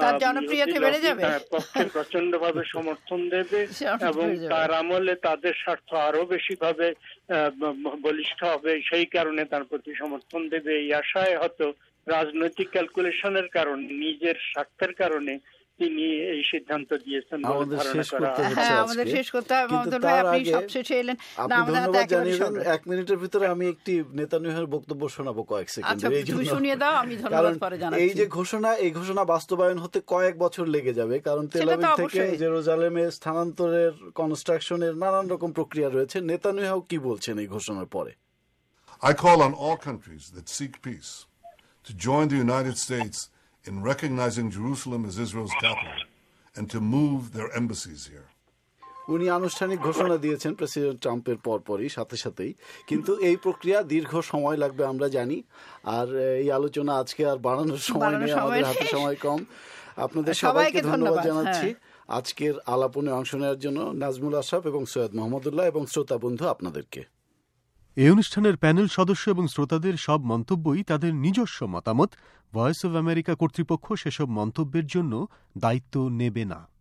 পক্ষে প্রচন্ড ভাবে সমর্থন দেবে এবং তার আমলে তাদের স্বার্থ আরো বেশি ভাবে বলিষ্ঠ হবে, সেই কারণে তার প্রতি সমর্থন দেবে এই আশায় হয়তো রাজনৈতিক ক্যালকুলেশনের কারণে নিজের স্বার্থের কারণে তিনি এই সিদ্ধান্ত দিয়েছেন বলে ধারণা করা হয়। আমাদের শেষ করতে হবে। আপনি সবশেষে এলেন না, ধন্যবাদ জানিয়েছেন। এক মিনিটের ভিতরে আমি একটি নেতানিয়াহুর বক্তব্য শোনাবো কয়েক সেকেন্ড, এই জন্য শুনিয়ে দাও, আমি ধন্যবাদ পরে জানাচ্ছি। এই যে ঘোষণা, এই ঘোষণা বাস্তবায়ন হতে কয়েক বছর লেগে যাবে, কারণ তেল আবিব থেকে জেরুজালেমে স্থানান্তরের কনস্ট্রাকশনের নানান রকম প্রক্রিয়া রয়েছে। নেতানিয়াহু কি বলছেন এই ঘোষণার পরে? I call on all countries that seek peace to join the United States in recognizing Jerusalem as Israel's capital and to move their embassies here. উনি আনুষ্ঠানিক ঘোষণা দিয়েছেন প্রেসিডেন্ট ট্রাম্পের পরপরই, সাথে সাথেই, কিন্তু এই প্রক্রিয়া দীর্ঘ সময় লাগবে আমরা জানি। আর এই আলোচনা আজকে আর বাড়ানোর সময় নেই, আমাদের হাতে সময় কম। আপনাদের সবাইকে ধন্যবাদ জানাচ্ছি আজকের আলাপনে অংশ নেওয়ার জন্য, নাজমুল আশরাফ এবং সৈয়দ মোহাম্মদুল্লাহ এবং শ্রোতা বন্ধু আপনাদেরকে। এই অনুষ্ঠানের প্যানেল সদস্য এবং শ্রোতাদের সব মন্তব্যই তাদের নিজস্ব মতামত। ভয়েস অব আমেরিকা কর্তৃপক্ষ সেসব মন্তব্যের জন্য দায়িত্ব নেবে না।